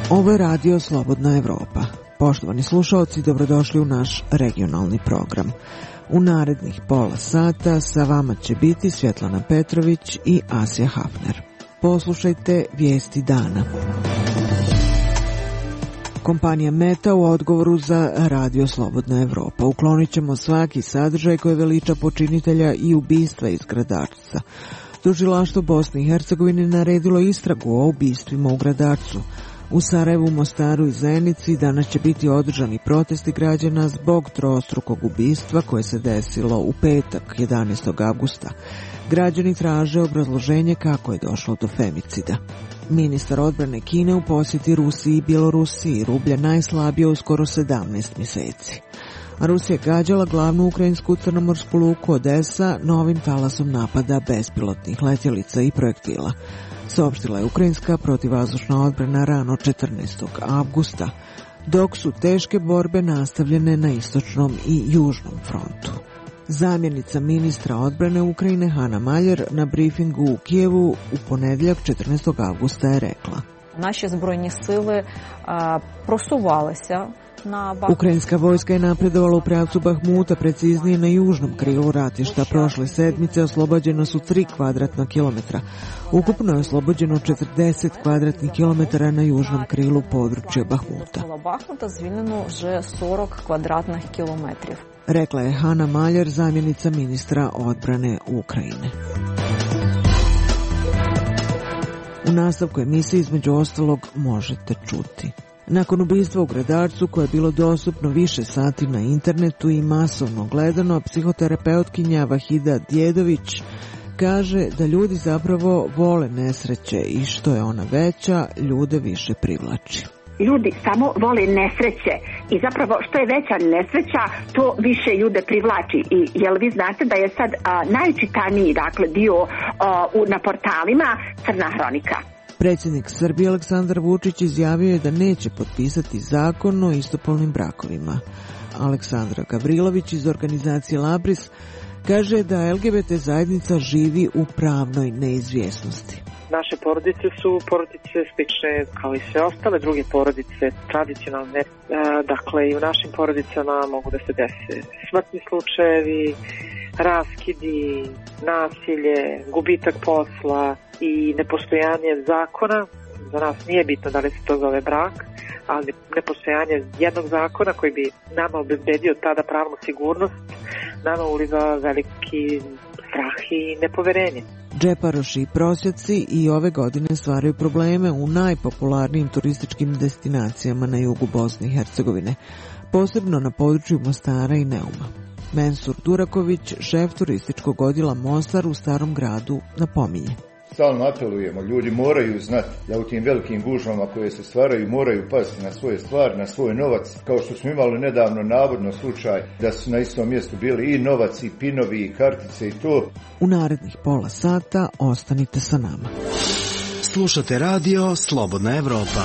Ovo je radio Slobodna Evropa. Poštovani slušaoci, dobrodošli u naš regionalni program. U narednih pola sata sa vama će biti Svjetlana Petrović i Asja Hafner. Poslušajte vijesti dana. Kompanija Meta u odgovoru za radio Slobodna Evropa. Uklonit ćemo svaki sadržaj koji veliča počinitelja i ubistva iz Gradarca. Tužilaštvo Bosne i Hercegovine naredilo istragu o ubistvima u Gradarcu. U Sarajevu, Mostaru i Zenici danas će biti održani protesti građana zbog trostrukog ubistva koje se desilo u petak 11. avgusta. Građani traže obrazloženje kako je došlo do femicida. Ministar odbrane Kine u posjeti Rusiji i Bjelorusiji, rublja najslabije u skoro 17 mjeseci. A Rusija je gađala glavnu ukrajinsku crnomorsku luku Odesa novim talasom napada bespilotnih letjelica i projektila. Saopštila je ukrajinska protivvazdušna odbrana rano 14. avgusta, dok su teške borbe nastavljene na istočnom i južnom frontu. Zamjenica ministra odbrane Ukrajine Hana Maljer na brifingu u Kijevu u ponedjeljak 14. avgusta je rekla: Naše zbrojne sile prosuvalися. Ukrajinska vojska je napredovala u pravcu Bahmuta, preciznije na južnom krilu ratišta. Prošle sedmice oslobođeno su 3 kvadratna kilometra. Ukupno je oslobođeno 40 kvadratnih kilometara na južnom krilu područja Bahmuta. Rekla je Hana Maljer, zamjenica ministra odbrane Ukrajine. U nastavku emisije između ostalog možete čuti: nakon ubistva u Gradarcu koje je bilo dostupno više sati na internetu i masovno gledano, psihoterapeutkinja Vahida Djedović kaže da ljudi zapravo vole nesreće i što je ona veća, ljude više privlači. Ljudi samo vole nesreće i zapravo što je veća nesreća, to više ljude privlači. I jel vi znate da je sad najčitaniji dio na portalima Crna hronika? Predsjednik Srbije Aleksandar Vučić izjavio je da neće potpisati zakon o istopolnim brakovima. Aleksandra Gavrilović iz organizacije Labris kaže da LGBT zajednica živi u pravnoj neizvjesnosti. Naše porodice su porodice slične kao i sve ostale druge porodice, tradicionalne. Dakle, i u našim porodicama mogu da se dese smrtni slučajevi, raskidi, nasilje, gubitak posla i nepostojanje zakona. Za nas nije bitno da li se to zove brak, ali nepostojanje jednog zakona koji bi nama obezbedio tada pravnu sigurnost, nama uliva veliki strah i nepoverenje. Džeparoši i prosjaci i ove godine stvaraju probleme u najpopularnijim turističkim destinacijama na jugu Bosne i Hercegovine, posebno na području Mostara i Neuma. Mensur Duraković, šef turističkog odjela Mostar u Starom gradu, napominje: Stalno apelujemo, ljudi moraju znati da u tim velikim gužvama koje se stvaraju moraju paziti na svoje stvari, na svoj novac, kao što smo imali nedavno navodno slučaj da su na istom mjestu bili i novac i pinovi i kartice i to. U narednih pola sata ostanite sa nama. Slušate radio Slobodna Evropa.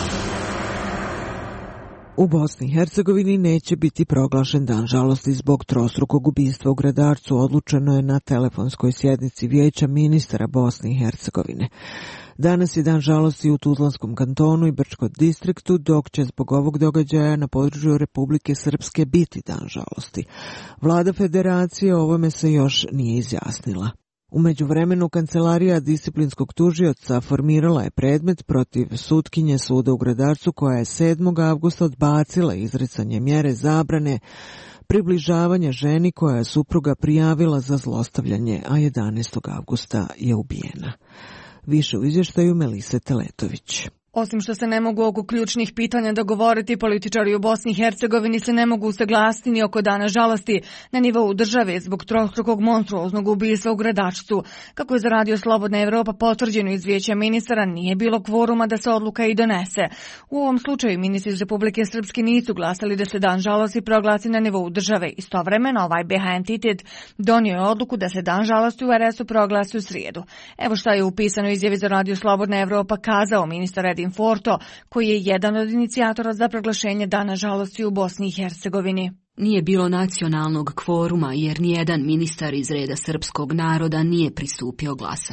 U Bosni i Hercegovini neće biti proglašen dan žalosti zbog trostrukog ubistva u Gradarcu, odlučeno je na telefonskoj sjednici Vijeća ministara Bosne i Hercegovine. Danas je dan žalosti u Tuzlanskom kantonu i Brčkom distriktu, dok će zbog ovog događaja na području Republike Srpske biti dan žalosti. Vlada federacije o ovome se još nije izjasnila. U međuvremenu kancelarija disciplinskog tužioca formirala je predmet protiv sutkinje suda u Gradarcu koja je 7. avgusta odbacila izricanje mjere zabrane približavanja ženi koja je supruga prijavila za zlostavljanje, a 11. avgusta je ubijena. Više u izvještaju Melise Teletović. Osim što se ne mogu oko ključnih pitanja dogovoriti, političari u Bosni i Hercegovini se ne mogu usaglasiti ni oko dana žalosti na nivou države zbog trostrukog monstruoznog ubistva u Gradarcu. Kako je za radio Slobodna Evropa potvrđeno iz Vijeća ministara, nije bilo kvoruma da se odluka i donese. U ovom slučaju ministri iz Republike Srpske nisu glasali da se dan žalosti proglasi na nivou države. Istovremeno ovaj BH entitet donio je odluku da se dan žalosti u RS-u proglasi u srijedu. Evo šta je upisano u izjavi za radio Slobodna Evropa kazao ministar Edin Forto, koji je jedan od inicijatora za proglašenje dana žalosti u Bosni i Hercegovini. Nije bilo nacionalnog kvoruma jer nijedan ministar iz reda srpskog naroda nije pristupio glasanju.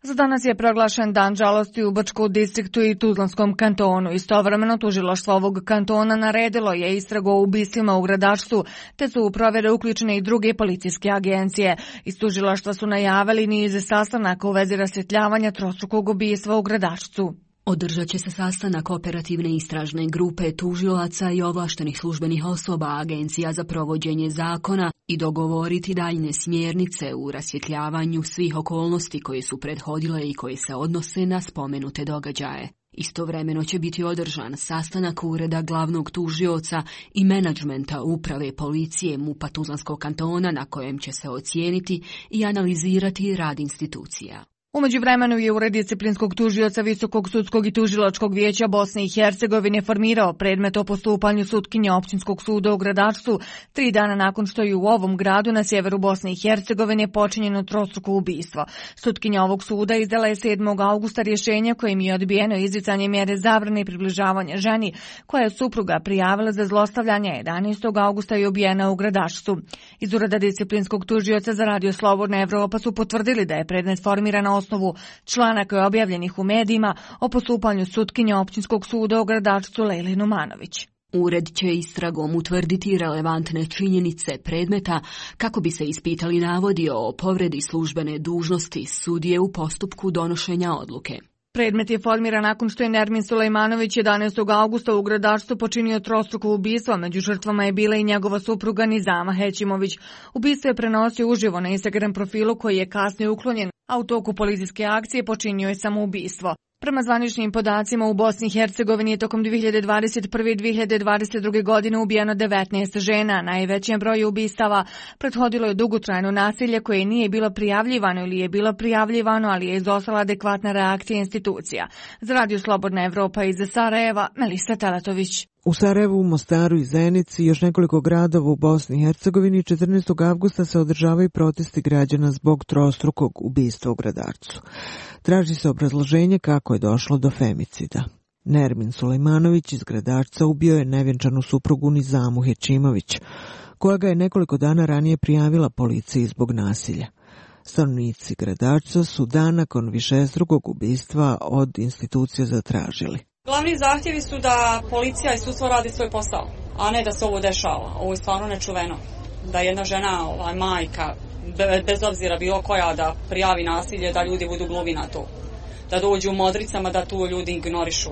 Za danas je proglašen dan žalosti u Brčkom distriktu i Tuzlanskom kantonu. Istovremeno tužilaštvo ovog kantona naredilo je istragu o ubistvima u Gradačcu, te su u provjere uključene i druge policijske agencije. Iz tužilaštva su najavili niz sastanaka u vezi rasvjetljavanja trostrukog ubistva u Gradačcu. Održat će se sastanak operativne istražne grupe tužilaca i ovlaštenih službenih osoba Agencija za provođenje zakona i dogovoriti daljne smjernice u rasvjetljavanju svih okolnosti koje su prethodile i koje se odnose na spomenute događaje. Istovremeno će biti održan sastanak ureda glavnog tužioca i menadžmenta uprave policije MUP-a Tuzlanskog kantona na kojem će se ocijeniti i analizirati rad institucija. U međuvremenu je Ured disciplinskog tužioca Visokog sudskog i tužilačkog vijeća Bosne i Hercegovine formirao predmet o postupanju sutkinje Općinskog suda u Gradačcu 3 dana nakon što je u ovom gradu na sjeveru Bosne i Hercegovine počinjeno trostruko ubistvo. Sutkinja ovog suda izdala je 7. augusta rješenje kojim je odbijeno izricanje mjere zabrane i približavanja ženi koja je supruga prijavila za zlostavljanje. 11. augusta je ubijena u Gradačcu. Iz Ureda disciplinskog tužioca za Radio Slobodna Evropa su potvrdili da je predmet formiran na osnovu članaka objavljenih u medijima o postupanju sutkinje Općinskog suda u Gradačcu Lejli Numanović. Ured će istragom utvrditi relevantne činjenice predmeta kako bi se ispitali navodi o povredi službene dužnosti sudije u postupku donošenja odluke. Predmet je formiran nakon što je Nermin Sulejmanović 11. augusta u Gradačcu počinio trostruko ubistvo. Među žrtvama je bila i njegova supruga Nizama Hećimović. Ubistvo je prenosio uživo na Instagram profilu koji je kasnije uklonjen, a u toku policijske akcije počinio je samoubistvo. Prema zvaničnim podacima u Bosni i Hercegovini je tokom 2021. i 2022. godine ubijeno 19 žena. Najvećem broju ubistava prethodilo je dugotrajno nasilje koje nije bilo prijavljivano ili je bilo prijavljivano, ali je izostala adekvatna reakcija institucija. Za Radio Slobodna Evropa iz Sarajeva, Melisa Teletović. U Sarajevu, Mostaru i Zenici i još nekoliko gradova u Bosni i Hercegovini 14. avgusta se održavaju protesti građana zbog trostrukog ubistva u Gradačcu. Traži se obrazloženje kako je došlo do femicida. Nermin Sulejmanović iz Gradačca ubio je nevjenčanu suprugu Nizamu Hećimović, koja ga je nekoliko dana ranije prijavila policiji zbog nasilja. Stanovnici Gradačca su dan nakon višestrukog ubistva od institucija zatražili. Glavni zahtjevi su da policija i sudstvo radi svoj posao, a ne da se ovo dešava. Ovo je stvarno nečuveno. Da jedna žena, majka, bez obzira bilo koja, da prijavi nasilje, da ljudi budu gluvi na to. Da dođu u modricama, da tu ljudi ignorišu.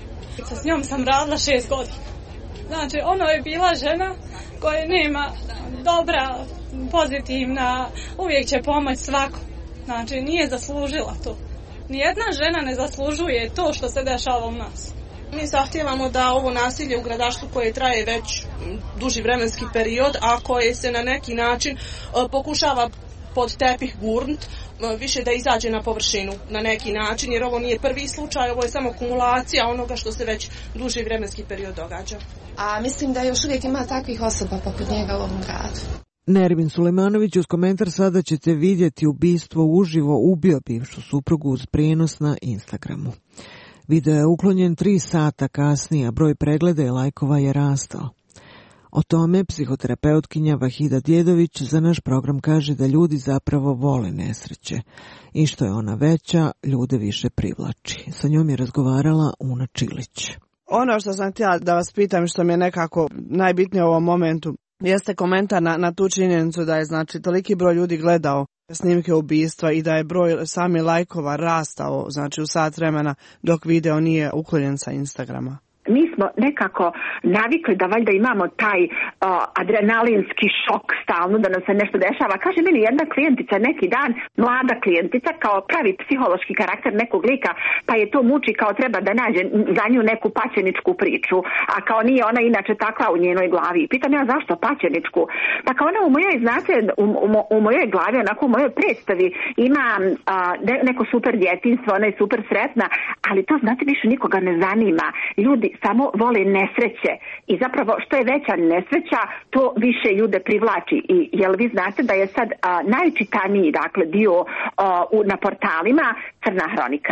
S njom sam radila 6 godina. Znači, ono je bila žena koja nema dobra, pozitivna, uvijek će pomoć svako. Znači, nije zaslužila to. Nijedna žena ne zaslužuje to što se dešava u nas. Mi zahtijevamo da ovo nasilje u Gradačcu koje traje već duži vremenski period, a koje se na neki način pokušava pod tepih gurnut, više da izađe na površinu na neki način, jer ovo nije prvi slučaj, ovo je samo kumulacija onoga što se već duži vremenski period događa. A mislim da još uvijek ima takvih osoba poput njega u ovom gradu. Nermin Sulejmanović uz komentar "Sada ćete vidjeti ubistvo uživo" ubio bivšu suprugu uz prijenos na Instagramu. Video je uklonjen 3 sata kasnije, a broj pregleda i lajkova je rastao. O tome psihoterapeutkinja Vahida Djedović za naš program kaže da ljudi zapravo vole nesreće i što je ona veća, ljude više privlači. Sa njom je razgovarala Una Čilić. Ono što sam htjela da vas pitam, što mi je nekako najbitnije u ovom momentu, jeste komentar na tu činjenicu da je toliki broj ljudi gledao snimke ubistva i da je broj sami lajkova rastao u sat vremena dok video nije uklonjen sa Instagrama. Mi smo nekako navikli da valjda imamo taj adrenalinski šok stalno da nam se nešto dešava. Kaže meni jedna klijentica neki dan, mlada klijentica, kao pravi psihološki karakter nekog lika, pa je to muči kao treba da nađe za nju neku paćeničku priču, a kao nije ona inače takva u njenoj glavi. Pitam ja zašto paćeničku? Pa kao ona u mojoj, znate, u mojoj glavi, onako u mojoj predstavi ima neko super djetinjstvo, ona je super sretna, ali to, znate, više nikoga ne zanima. Ljudi samo vole nesreće i zapravo što je veća nesreća, to više ljude privlači. I jel vi znate da je sad najčitaniji dio na portalima Crna hronika.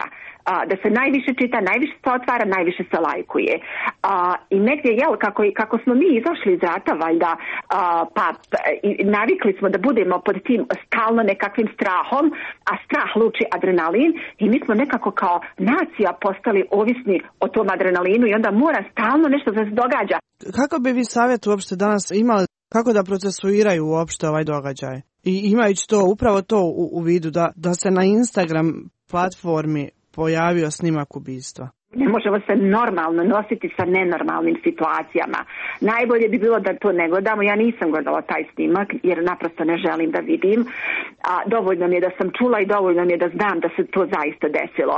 da se najviše čita, najviše se otvara, najviše se lajkuje. I negdje, kako smo mi izašli iz rata, valjda, i navikli smo da budemo pod tim stalno nekakvim strahom, a strah luči adrenalin, i mi smo nekako kao nacija postali ovisni o tom adrenalinu i onda mora stalno nešto da se događa. Kako bi vi savjet uopšte danas imali, kako da procesuiraju uopšte ovaj događaj? I imajući to, upravo to u vidu, da se na Instagram platformi pojavio snimak ubistva. Ne možemo se normalno nositi sa nenormalnim situacijama. Najbolje bi bilo da to ne gledamo. Ja nisam gledala taj snimak jer naprosto ne želim da vidim. Dovoljno mi je da sam čula i dovoljno mi je da znam da se to zaista desilo.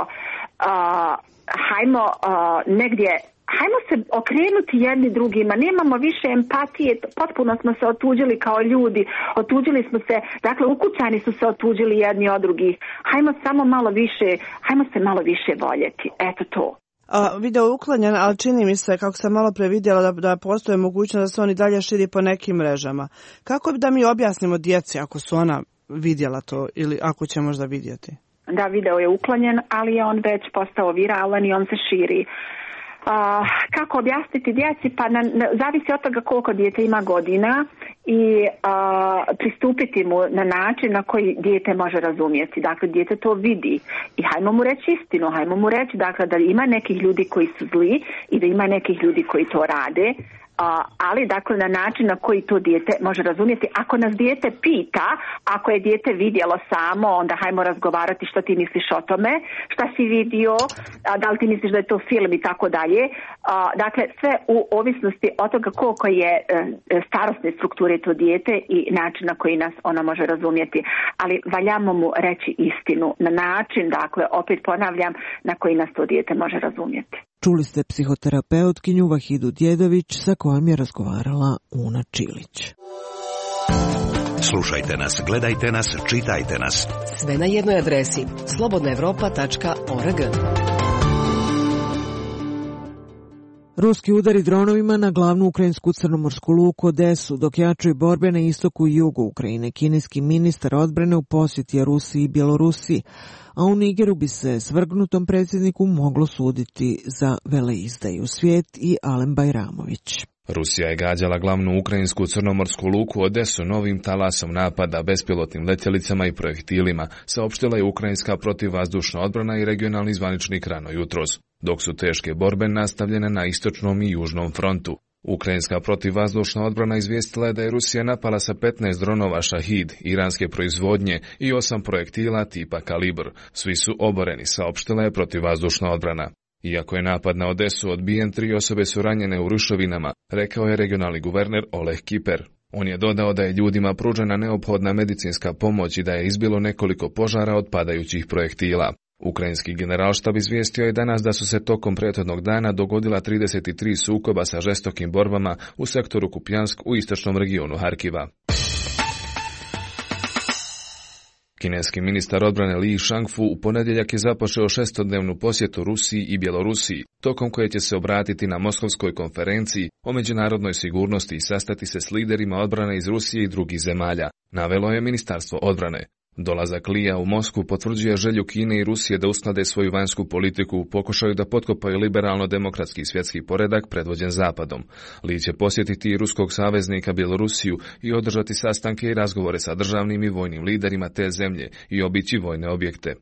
Hajmo se okrenuti jedni drugima, nemamo više empatije, potpuno smo se otuđili kao ljudi, otuđili smo se, dakle ukućani su se otuđili jedni od drugih. Hajmo se malo više voljeti, eto to. Video je uklonjen, ali čini mi se, kako sam malo pre vidjela, da postoje mogućnost da se on i dalje širi po nekim mrežama. Kako da mi objasnimo djeci ako su ona vidjela to ili ako će možda vidjeti? Da, video je uklonjen, ali je on već postao viralan i on se širi. Kako objasniti djeci? Pa zavisi od toga koliko dijete ima godina i pristupiti mu na način na koji dijete može razumjeti. Dakle, dijete to vidi i hajmo mu reći istinu, hajmo mu reći dakle, da ima nekih ljudi koji su zli i da ima nekih ljudi koji to rade. Ali dakle na način na koji to dijete može razumjeti. Ako nas dijete pita, ako je dijete vidjelo samo, onda hajmo razgovarati što ti misliš o tome, šta si vidio, da li ti misliš da je to film i tako dalje. Dakle, sve u ovisnosti od toga koliko je starosne strukture to dijete i način na koji nas ona može razumjeti. Ali valjamo mu reći istinu na način, dakle, opet ponavljam, na koji nas to dijete može razumjeti. Čuli ste psihoterapeutkinju Vahidu Djedović sa kojom je razgovarala Una Čilić. Slušajte nas, gledajte nas, čitajte nas. Sve na jednoj adresi slobodnaevropa.org. Ruski udari dronovima na glavnu ukrajinsku crnomorsku luku Odesu, dok jačaju borbe na istoku i jugu Ukrajine. Kineski ministar odbrane u posjeti je Rusiji i Bjelorusiji, a u Nigeru bi se svrgnutom predsjedniku moglo suditi za veleizdaju. Svijet i Alen Bajramović. Rusija je gađala glavnu ukrajinsku crnomorsku luku Odesu novim talasom napada bespilotnim letjelicama i projektilima, saopštila je ukrajinska protivvazdušna odbrana i regionalni zvaničnik rano jutros, dok su teške borbe nastavljene na istočnom i južnom frontu. Ukrajinska protivvazdušna odbrana izvijestila je da je Rusija napala sa 15 dronova Šahid, iranske proizvodnje i 8 projektila tipa Kalibr. Svi su oboreni, saopštila je protivvazdušna odbrana. Iako je napad na Odesu odbijen, 3 osobe su ranjene u ruševinama, rekao je regionalni guverner Oleg Kiper. On je dodao da je ljudima pružena neophodna medicinska pomoć i da je izbilo nekoliko požara od padajućih projektila. Ukrajinski generalštab izvijestio je danas da su se tokom prethodnog dana dogodila 33 sukoba sa žestokim borbama u sektoru Kupjansk u istočnom regionu Harkiva. Kineski ministar odbrane Li Shangfu u ponedjeljak je započeo 6-dnevnu posjetu Rusiji i Bjelorusiji, tokom koje će se obratiti na Moskovskoj konferenciji o međunarodnoj sigurnosti i sastati se s liderima odbrane iz Rusije i drugih zemalja, navelo je Ministarstvo odbrane. Dolazak Lija u Moskvu potvrđuje želju Kine i Rusije da usklade svoju vanjsku politiku u pokušaju da potkopaju liberalno-demokratski svjetski poredak predvođen Zapadom. Li će posjetiti i ruskog saveznika Bjelorusiju i održati sastanke i razgovore sa državnim i vojnim liderima te zemlje i obići vojne objekte.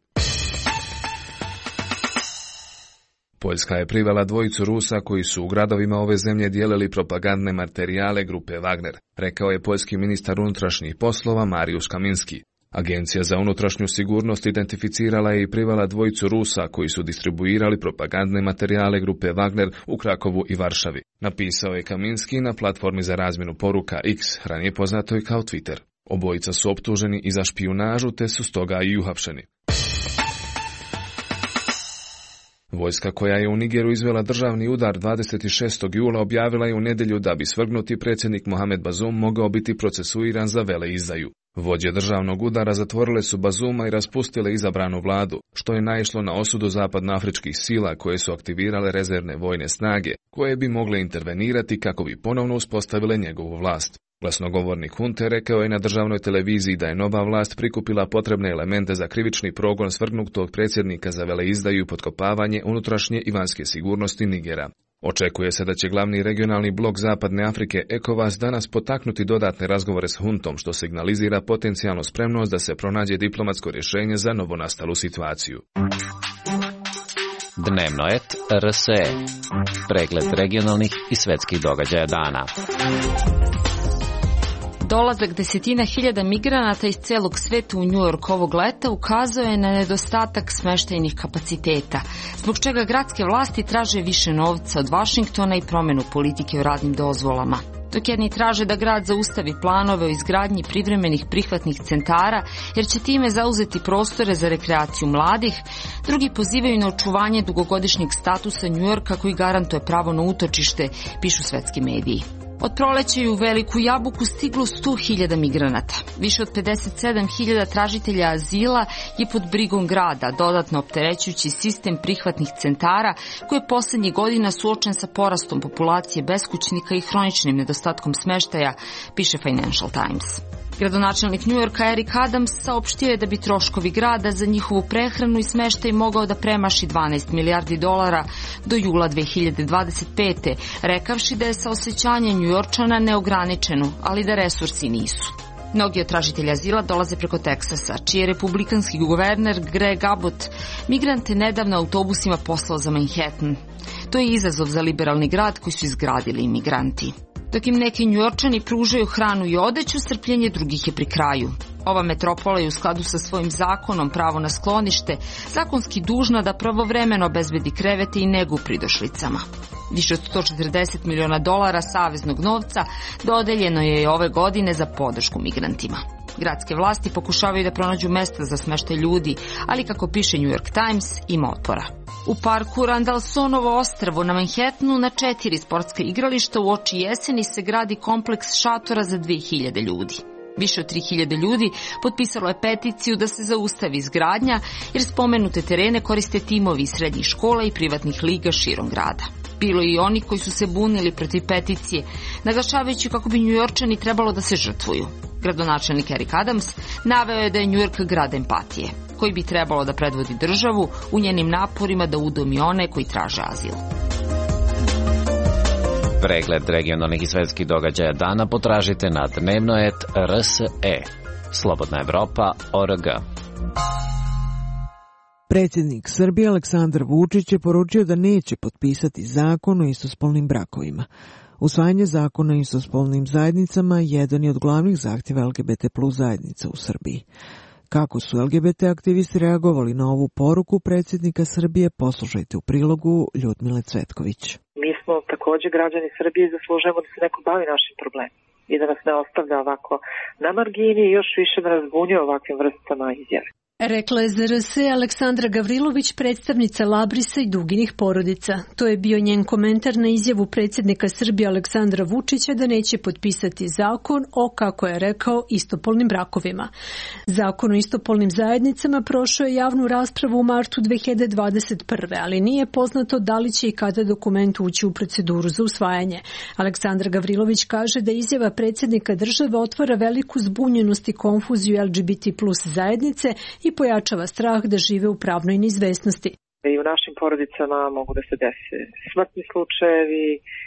Poljska je privela 2 Rusa koji su u gradovima ove zemlje dijelili propagandne materijale grupe Wagner, rekao je poljski ministar unutrašnjih poslova Mariusz Kaminski. Agencija za unutrašnju sigurnost identificirala je i privela 2 Rusa koji su distribuirali propagandne materijale grupe Wagner u Krakovu i Varšavi, napisao je Kaminski na platformi za razmjenu poruka X, ranije poznatoj kao Twitter. Obojica su optuženi i za špijunažu te su stoga i uhapšeni. Vojska koja je u Nigeru izvela državni udar 26. jula objavila je u nedjelju da bi svrgnuti predsjednik Mohamed Bazoum mogao biti procesuiran za veleizdaju. Vođe državnog udara zatvorile su Bazouma i raspustile izabranu vladu, što je naišlo na osudu zapadnoafričkih sila koje su aktivirale rezervne vojne snage, koje bi mogle intervenirati kako bi ponovno uspostavile njegovu vlast. Glasnogovornik hunte rekao je na državnoj televiziji da je nova vlast prikupila potrebne elemente za krivični progon svrgnutog predsjednika za veleizdaju i potkopavanje unutrašnje i vanjske sigurnosti Nigera. Očekuje se da će glavni regionalni blok Zapadne Afrike ECOWAS danas potaknuti dodatne razgovore s huntom, što signalizira potencijalnu spremnost da se pronađe diplomatsko rješenje za novonastalu situaciju. Dnevno et RSE. Pregled regionalnih i svetskih događaja dana. Dolazak desetina hiljada migranata iz celog sveta u New York ovog leta ukazao je na nedostatak smeštajnih kapaciteta, zbog čega gradske vlasti traže više novca od Vašingtona i promjenu politike o radnim dozvolama. Dok jedni traže da grad zaustavi planove o izgradnji privremenih prihvatnih centara, jer će time zauzeti prostore za rekreaciju mladih, drugi pozivaju na očuvanje dugogodišnjeg statusa New Yorka koji garantuje pravo na utočište, pišu svetski mediji. Od proleća je u Veliku Jabuku stiglo 100.000 migranata. Više od 57.000 tražitelja azila je pod brigom grada, dodatno opterećujući sistem prihvatnih centara koji je posljednjih godina suočen sa porastom populacije beskućnika i hroničnim nedostatkom smeštaja, piše Financial Times. Gradonačelnik New Yorka Eric Adams saopštio je da bi troškovi grada za njihovu prehranu i smeštaj mogao da premaši $12 milijardi do jula 2025. rekavši da je saosećanje Njujorčana neograničeno, ali da resursi nisu. Mnogi od tražitelja azila dolaze preko Teksasa, čiji je republikanski guverner Greg Abbott migrante nedavno autobusima poslao za Manhattan. To je izazov za liberalni grad koji su izgradili imigranti. Dok im neki Njujorčani pružaju hranu i odeću, strpljenje drugih je pri kraju. Ova metropola je u skladu sa svojim zakonom pravo na sklonište zakonski dužna da pravovremeno obezbedi krevete i negu pridošlicama. Više od $140 miliona saveznog novca dodeljeno je ove godine za podršku migrantima. Gradske vlasti pokušavaju da pronađu mesta za smeštaj ljudi, ali kako piše New York Times, ima otpora. U parku Randallsonovo ostrvo na Manhattanu na 4 sportska igrališta u oči jeseni se gradi kompleks šatora za 2000 ljudi. Više od 3000 ljudi potpisalo je peticiju da se zaustavi izgradnja, jer spomenute terene koriste timovi iz srednjih škola i privatnih liga širom grada. Bilo je i oni koji su se bunili protiv peticije, naglašavajući kako bi Njujorčani trebalo da se žrtvuju. Gradonačelnik Eric Adams naveo je da je New York grad empatije, koji bi trebalo da predvodi državu u njenim naporima da udomi one koji traže azil. Pregled regionalnih i svetskih događaja dana potražite na dnevno.rs.e. Slobodna Evropa.org. Predsjednik Srbije Aleksandar Vučić je poručio da neće potpisati zakon o istospolnim brakovima. Usvajanje zakona o istospolnim zajednicama jedan je od glavnih zahtjeva LGBT plus zajednica u Srbiji. Kako su LGBT aktivisti reagovali na ovu poruku predsjednika Srbije, poslušajte u prilogu Ljudmile Cvetković. Mi smo također građani Srbije i zaslužujemo da se neko bavi našim problemom i da nas ne ostavlja ovako na margini i još više da nas zbunjuje ovakvim vrstama izjave. Rekla je za RSE Aleksandra Gavrilović, predstavnica Labrisa i Duginih porodica. To je bio njen komentar na izjavu predsjednika Srbije Aleksandra Vučića da neće potpisati zakon o, kako je rekao, istopolnim brakovima. Zakon o istopolnim zajednicama prošao je javnu raspravu u martu 2021. ali nije poznato da li će i kada dokument ući u proceduru za usvajanje. Aleksandra Gavrilović kaže da izjava predsjednika države otvara veliku zbunjenost i konfuziju LGBT plus zajednice i pojačava strah da žive u pravnoj neizvesnosti. I u našim porodicama mogu da se dese smrtni slučajevi,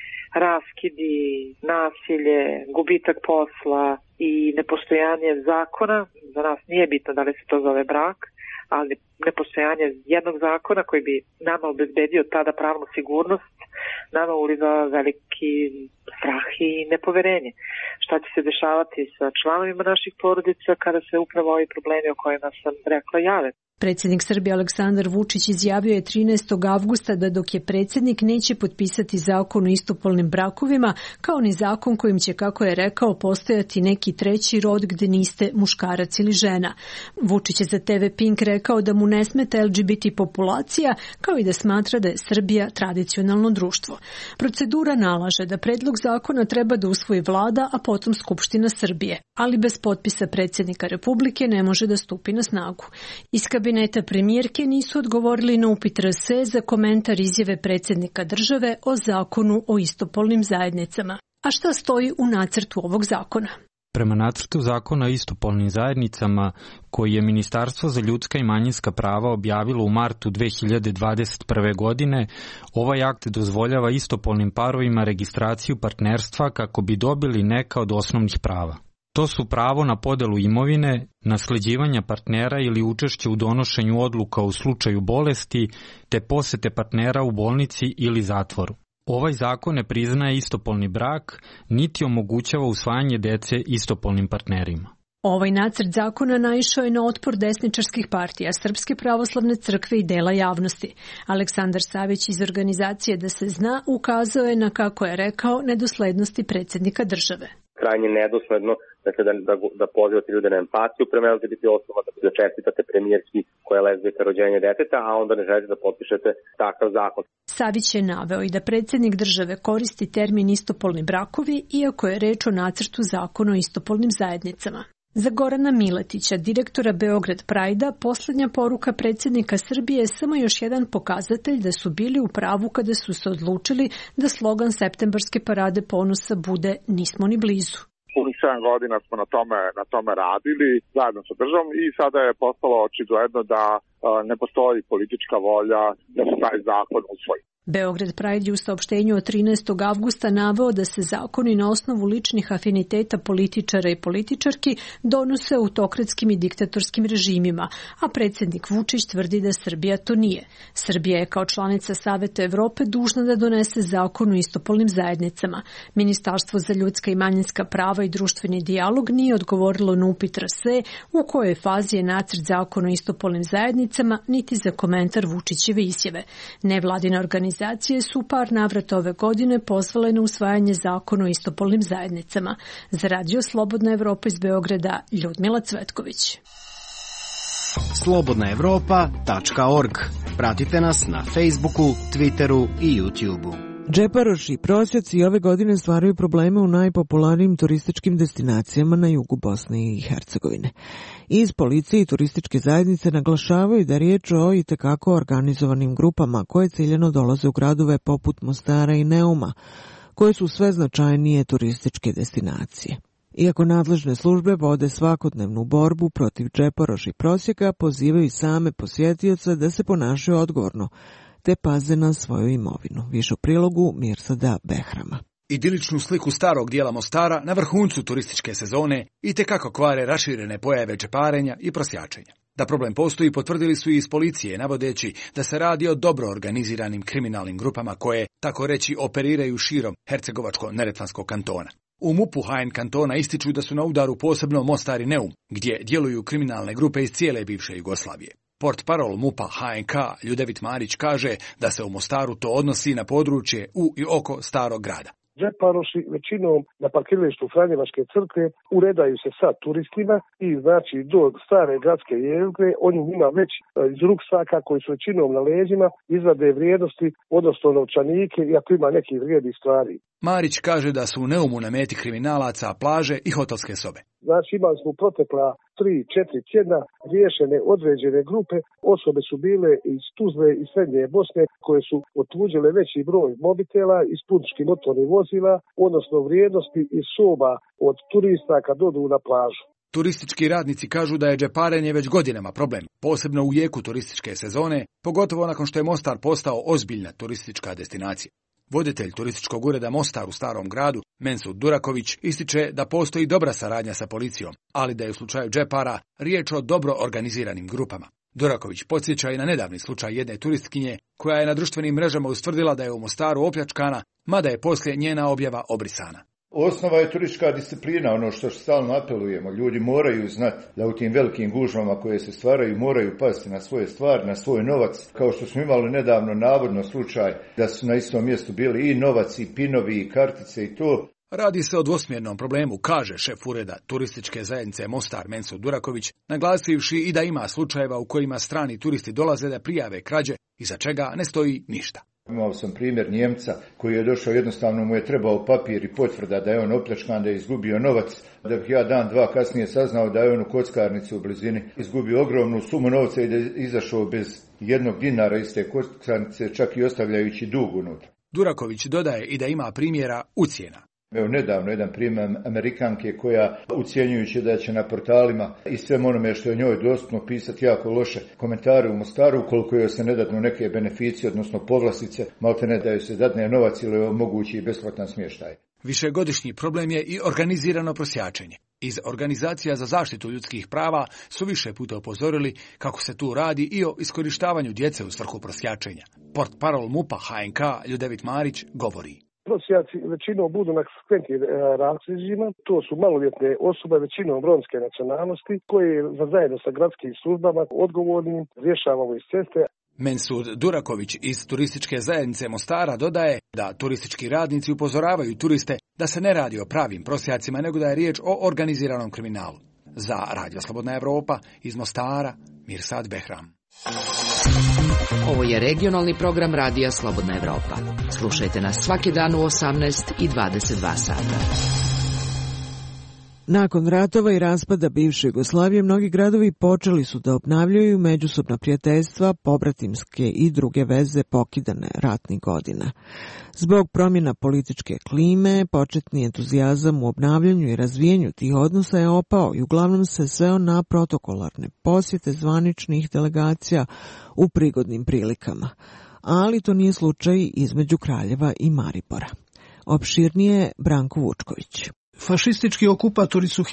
raskidi, nasilje, gubitak posla i nepostojanje zakona. Za nas nije bitno da li se to zove brak, ali nepostojanje jednog zakona koji bi nama obezbedio tada pravnu sigurnost, nama uliva veliki strah i nepoverenje. Šta će se dešavati sa članovima naših porodica kada se upravo ovi problemi o kojima sam rekla jave? Predsjednik Srbije Aleksandar Vučić izjavio je 13. avgusta da dok je predsjednik neće potpisati zakon o istopolnim brakovima, kao ni zakon kojim će, kako je rekao, postojati neki treći rod gde niste muškarac ili žena. Vučić je za TV Pink rekao da mu ne smeta LGBT populacija, kao i da smatra da je Srbija tradicionalno društvo. Procedura nalaže da predlog zakona treba da usvoji vlada, a potom Skupština Srbije, ali bez potpisa predsjednika Republike ne može da stupi na snagu. Iz kabineta premijerke nisu odgovorili na upit RSE za komentar izjave predsjednika države o zakonu o istopolnim zajednicama. A šta stoji u nacrtu ovog zakona? Prema nacrtu zakona o istopolnim zajednicama, koji je Ministarstvo za ljudska i manjinska prava objavilo u martu 2021. godine, ovaj akt dozvoljava istopolnim parovima registraciju partnerstva kako bi dobili neka od osnovnih prava. To su pravo na podelu imovine, nasleđivanja partnera ili učešće u donošenju odluka u slučaju bolesti, te posete partnera u bolnici ili zatvoru. Ovaj zakon ne priznaje istopolni brak, niti omogućava usvajanje dece istopolnim partnerima. Ovaj nacrt zakona naišao je na otpor desničarskih partija, Srpske pravoslavne crkve i dela javnosti. Aleksandar Savić iz organizacije Da se zna ukazao je na, kako je rekao, nedoslednosti predsjednika države. Krajnje nedosledno, dakle da pozivate ljude na empatiju prema LGBT osobama, da čestitate premijerski koja je lezbijka rođenje deteta, a onda ne želite da potpišete takav zakon. Savić je naveo i da predsjednik države koristi termin istopolni brakovi, iako je reč o nacrtu zakona o istopolnim zajednicama. Za Gorana Miletića, direktora Beograd Prajda, posljednja poruka predsjednika Srbije je samo još jedan pokazatelj da su bili u pravu kada su se odlučili da slogan septembarske parade ponosa bude "Nismo ni blizu". Punih 7 godina smo na tome radili zajedno sa državom i sada je postalo očigledno da ne postoji politička volja da se taj zakon usvoji. Beograd Pride u saopštenju od 13. avgusta naveo da se zakoni na osnovu ličnih afiniteta političara i političarki donose autokratskim i diktatorskim režimima, a predsjednik Vučić tvrdi da Srbija to nije. Srbija je kao članica Saveta Evrope dužna da donese zakon o istopolnim zajednicama. Ministarstvo za ljudska i manjinska prava i društveni dijalog nije odgovorilo na upit RASE u kojoj fazi je nacrt zakona o istopolnim zajednicama, niti za komentar Vučićeve izjave. Nevladina organizacije su par navrata ove godine pozvale na usvajanje zakona o istopolnim zajednicama. Za Radio Slobodna Evropa iz Beograda, Ljudmila Cvetković. slobodnaevropa.org. Pratite nas na Facebooku, Twitteru i YouTubeu. Džeparoši i prosjaci ove godine stvaraju probleme u najpopularnijim turističkim destinacijama na jugu Bosne i Hercegovine. Iz policije i turističke zajednice naglašavaju da riječ o itekako organizovanim grupama koje ciljano dolaze u gradove poput Mostara i Neuma, koje su sve značajnije turističke destinacije. Iako nadležne službe vode svakodnevnu borbu protiv džeparoši i prosjaka, pozivaju same posjetioce da se ponašaju odgovorno, te paze na svoju imovinu. Više u prilogu Mirsada Behrama. Idiličnu sliku starog dijela Mostara na vrhuncu turističke sezone itekako kvare raširene pojave džeparenja i prosjačenja. Da problem postoji potvrdili su i iz policije, navodeći da se radi o dobro organiziranim kriminalnim grupama koje, tako reći, operiraju širom Hercegovačko-Neretvanskog kantona. U MUP-u HN kantona ističu da su na udaru posebno Mostar i Neum, gdje djeluju kriminalne grupe iz cijele bivše Jugoslavije. Portparol MUP-a HNK Ljudevit Marić kaže da se u Mostaru to odnosi na područje u i oko Starog grada. Džeparoši većinom na parkiralištu Franjevačke crkve uredaju se sa turistima i znači do stare gradske jezgre oni njima već iz ruksaka koji su većinom na leđima izvade vrijednosti, odnosno novčanike i ako ima nekih vrijednih stvari. Marić kaže da su u Neumu na meti kriminalaca plaže i hotelske sobe. Znači imali smo protekla 3-4 tjedna riješene određene grupe, osobe su bile iz Tuzle i Srednje Bosne koje su otuđile veći broj mobitela iz putničkih motornih vozila, odnosno vrijednosti iz soba od turista kad odu na plažu. Turistički radnici kažu da je džeparenje već godinama problem, posebno u jeku turističke sezone, pogotovo nakon što je Mostar postao ozbiljna turistička destinacija. Voditelj turističkog ureda Mostar u Starom gradu, Mensud Duraković, ističe da postoji dobra saradnja sa policijom, ali da je u slučaju džepara riječ o dobro organiziranim grupama. Duraković podsjeća i na nedavni slučaj jedne turistkinje koja je na društvenim mrežama ustvrdila da je u Mostaru opljačkana, mada je poslije njena objava obrisana. Osnova je turistička disciplina, ono što stalno apelujemo. Ljudi moraju znati da u tim velikim gužvama koje se stvaraju moraju paziti na svoje stvari, na svoj novac. Kao što smo imali nedavno navodno slučaj da su na istom mjestu bili i novac, i pinovi, i kartice i to. Radi se o dvosmjernom problemu, kaže šef ureda turističke zajednice Mostar Mensud Duraković, naglasivši i da ima slučajeva u kojima strani turisti dolaze da prijave krađe, iza čega ne stoji ništa. Imao sam primjer Njemca koji je došao, jednostavno mu je trebao papir i potvrda da je on opljačkan, da je izgubio novac, da bih ja dan, dva kasnije saznao da je on u kockarnici u blizini izgubio ogromnu sumu novca i da je izašao bez jednog dinara iz te kockarnice, čak i ostavljajući dug unutra. Duraković dodaje i da ima primjera ucjena. Evo nedavno jedan primjer Amerikanke koja ucijenjujući da će na portalima i svem onome što je njoj dostupno pisati jako loše komentare u Mostaru, ukoliko joj se ne dadnu neke beneficije, odnosno povlastice, malte ne daju se dadne novac ili omogući besplatan smještaj. Višegodišnji problem je i organizirano prosjačenje. Iz organizacija za zaštitu ljudskih prava su više puta upozorili kako se tu radi i o iskorištavanju djece u svrhu prosjačenja. Portparol MUP-a HNK Ljudevit Marić govori. Prosjaci većinom budu na skventnim razređima, to su maloljetne osobe većinom romske nacionalnosti koje zajedno sa gradskim službama odgovornim rješavamo iz ceste. Mensud Duraković iz turističke zajednice Mostara dodaje da turistički radnici upozoravaju turiste da se ne radi o pravim prosjacima, nego da je riječ o organiziranom kriminalu. Za Radio Slobodna Evropa iz Mostara, Mirsad Behram. Ovo je regionalni program Radija Slobodna Evropa. Slušajte nas svaki dan u 18 i 22 sata. Nakon ratova i raspada bivše Jugoslavije, mnogi gradovi počeli su da obnavljaju međusobna prijateljstva, pobratimske i druge veze pokidane ratnih godina. Zbog promjena političke klime, početni entuzijazam u obnavljanju i razvijenju tih odnosa je opao i uglavnom se sveo na protokolarne posjete zvaničnih delegacija u prigodnim prilikama. Ali to nije slučaj između Kraljeva i Maribora. Opširnije Branko Vučković. Fašistički okupatori su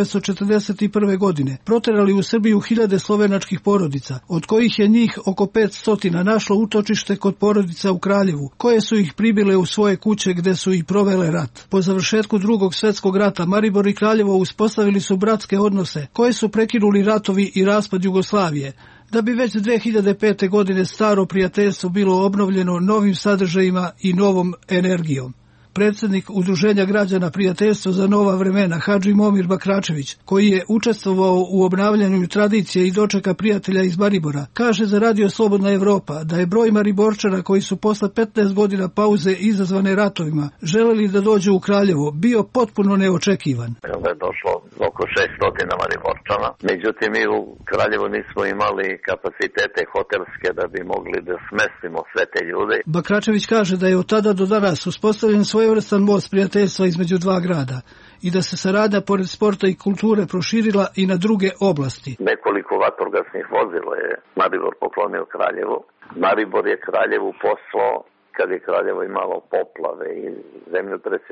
1941. godine proterali u Srbiju hiljade slovenačkih porodica, od kojih je njih oko 500 našlo utočište kod porodica u Kraljevu, koje su ih pribile u svoje kuće gde su i provele rat. Po završetku Drugog svjetskog rata Maribor i Kraljevo uspostavili su bratske odnose, koje su prekinuli ratovi i raspad Jugoslavije, da bi već 2005. godine staro prijateljstvo bilo obnovljeno novim sadržajima i novom energijom. Predsjednik Udruženja građana Prijateljstvo za nova vremena Hadži Momir Bakračević, koji je učestvovao u obnavljanju tradicije i dočeka prijatelja iz Maribora, kaže za Radio Slobodna Evropa da je broj Mariborčana koji su posle 15 godina pauze izazvane ratovima želeli da dođu u Kraljevo bio potpuno neočekivan. Da je došlo oko 600 Mariborčana, međutim mi u Kraljevu nismo imali kapacitete hotelske da bi mogli da smestimo sve te ljude. Bakračević kaže da je od tada do danas uspostavljen svojevrstan most prijateljstva između dva grada i da se saradnja pored sporta i kulture proširila i na druge oblasti. Nekoliko vatrogasnih vozila je Maribor poklonio Kraljevu. Maribor je Kraljevu poslao, kad je Kraljevo imalo poplave i zemljotrese,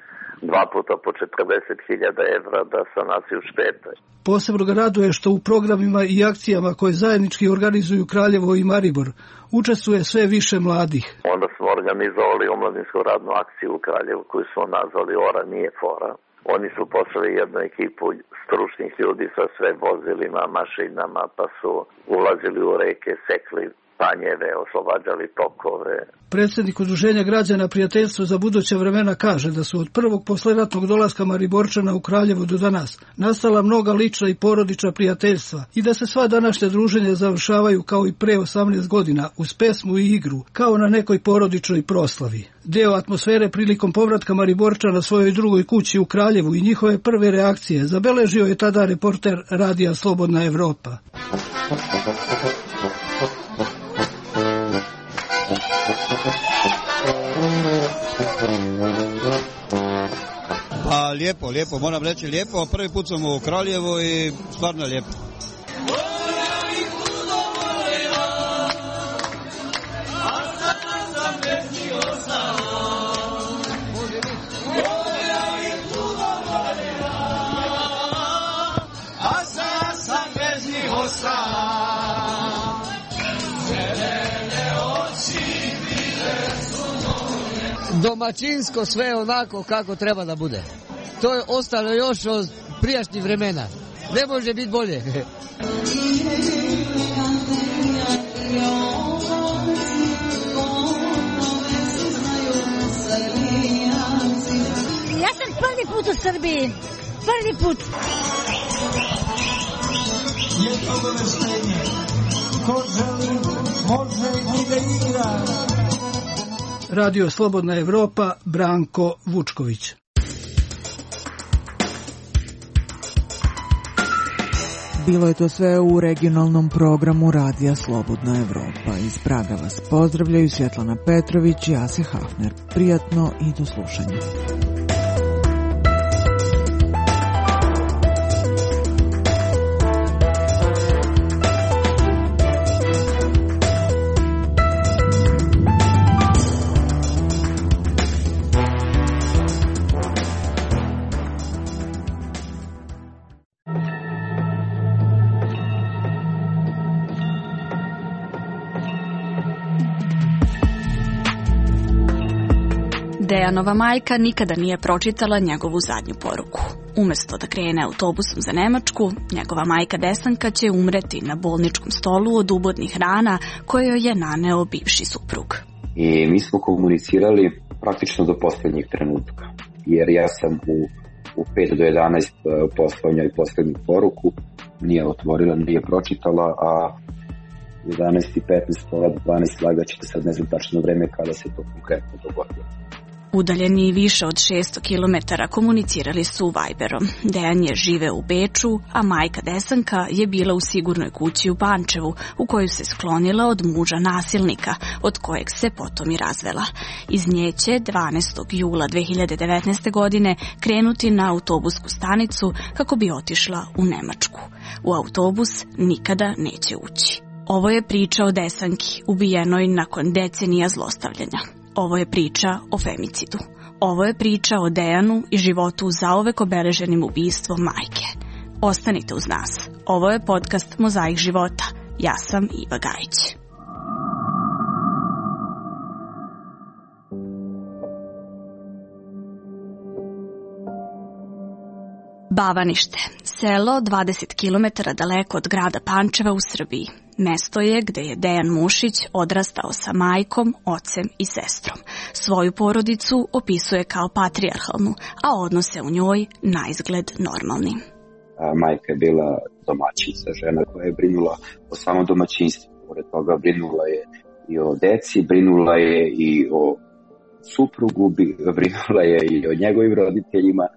2 puta po 40.000 evra da sanaciju štete. Posebno ga raduje što u programima i akcijama koje zajednički organizuju Kraljevo i Maribor učestvuje sve više mladih. Onda smo organizovali omladinsku radnu akciju u Kraljevu koju smo nazvali Ora nije fora. Oni su poslali jednu ekipu stručnih ljudi sa sve vozilima, mašinama, pa su ulazili u reke, sekli panjeve, oslobađali tokove. Predsjednik Udruženja građana Prijateljstvo za buduća vremena kaže da su od prvog posleratnog dolaska Mariborčana u Kraljevo do danas nastala mnoga lična i porodična prijateljstva i da se sva današnja druženja završavaju kao i pre 18 godina uz pesmu i igru, kao na nekoj porodičnoj proslavi. Deo atmosfere prilikom povratka Mariborčana svojoj drugoj kući u Kraljevu i njihove prve reakcije zabeležio je tada reporter Radija Slobodna Evropa. Pa lijepo, moram reći lijepo. Prvi put sam u Kraljevu i stvarno lijepo. Domaćinsko sve onako kako treba da bude. To je ostalo još od prijašnjih vremena. Ne može biti bolje. Ja sam prvi put u Srbiji. Prvi put. Je obaveštenje. Ko želi, može i da igra. Radio Slobodna Evropa, Branko Vučković. Bilo je to sve u regionalnom programu Radija Slobodna Evropa. Iz Praga vas pozdravljaju Svjetlana Petrović i Ase Hafner. Prijatno i do slušanja. Dejanova majka nikada nije pročitala njegovu zadnju poruku. Umesto da krene autobusom za Nemačku, njegova majka Desanka će umreti na bolničkom stolu od ubodnih rana koje joj je naneo bivši suprug. I mi smo komunicirali praktično do posljednjeg trenutka, jer ja sam u 5 do 11 poslao njoj posljednju poruku, nije otvorila, nije pročitala, a 11:15, 12 lagaćete, sad ne znam tačno vreme kada se to konkretno dogodilo. Udaljeni više od 600 km komunicirali su Viberom. Dejan je živeo u Beču, a majka Desanka je bila u sigurnoj kući u Pančevu, u koju se sklonila od muža nasilnika, od kojeg se potom i razvela. Iz nje će 12. jula 2019. godine krenuti na autobusku stanicu kako bi otišla u Nemačku. U autobus nikada neće ući. Ovo je priča o Desanki, ubijenoj nakon decenija zlostavljanja. Ovo je priča o femicidu. Ovo je priča o Dejanu i životu zauvek obeleženim ubistvom majke. Ostanite uz nas. Ovo je podcast Mozaik života. Ja sam Iva Gajić. Bavanište, selo 20 km daleko od grada Pančeva u Srbiji. Mesto je gde je Dejan Mušić odrastao sa majkom, ocem i sestrom. Svoju porodicu opisuje kao patrijarhalnu, a odnose u njoj naizgled normalnim. Majka je bila domaćica, žena koja je brinula o samom domaćinstvu. Pored toga brinula je i o deci, brinula je i o suprugu, brinula je i o njegovim roditeljima,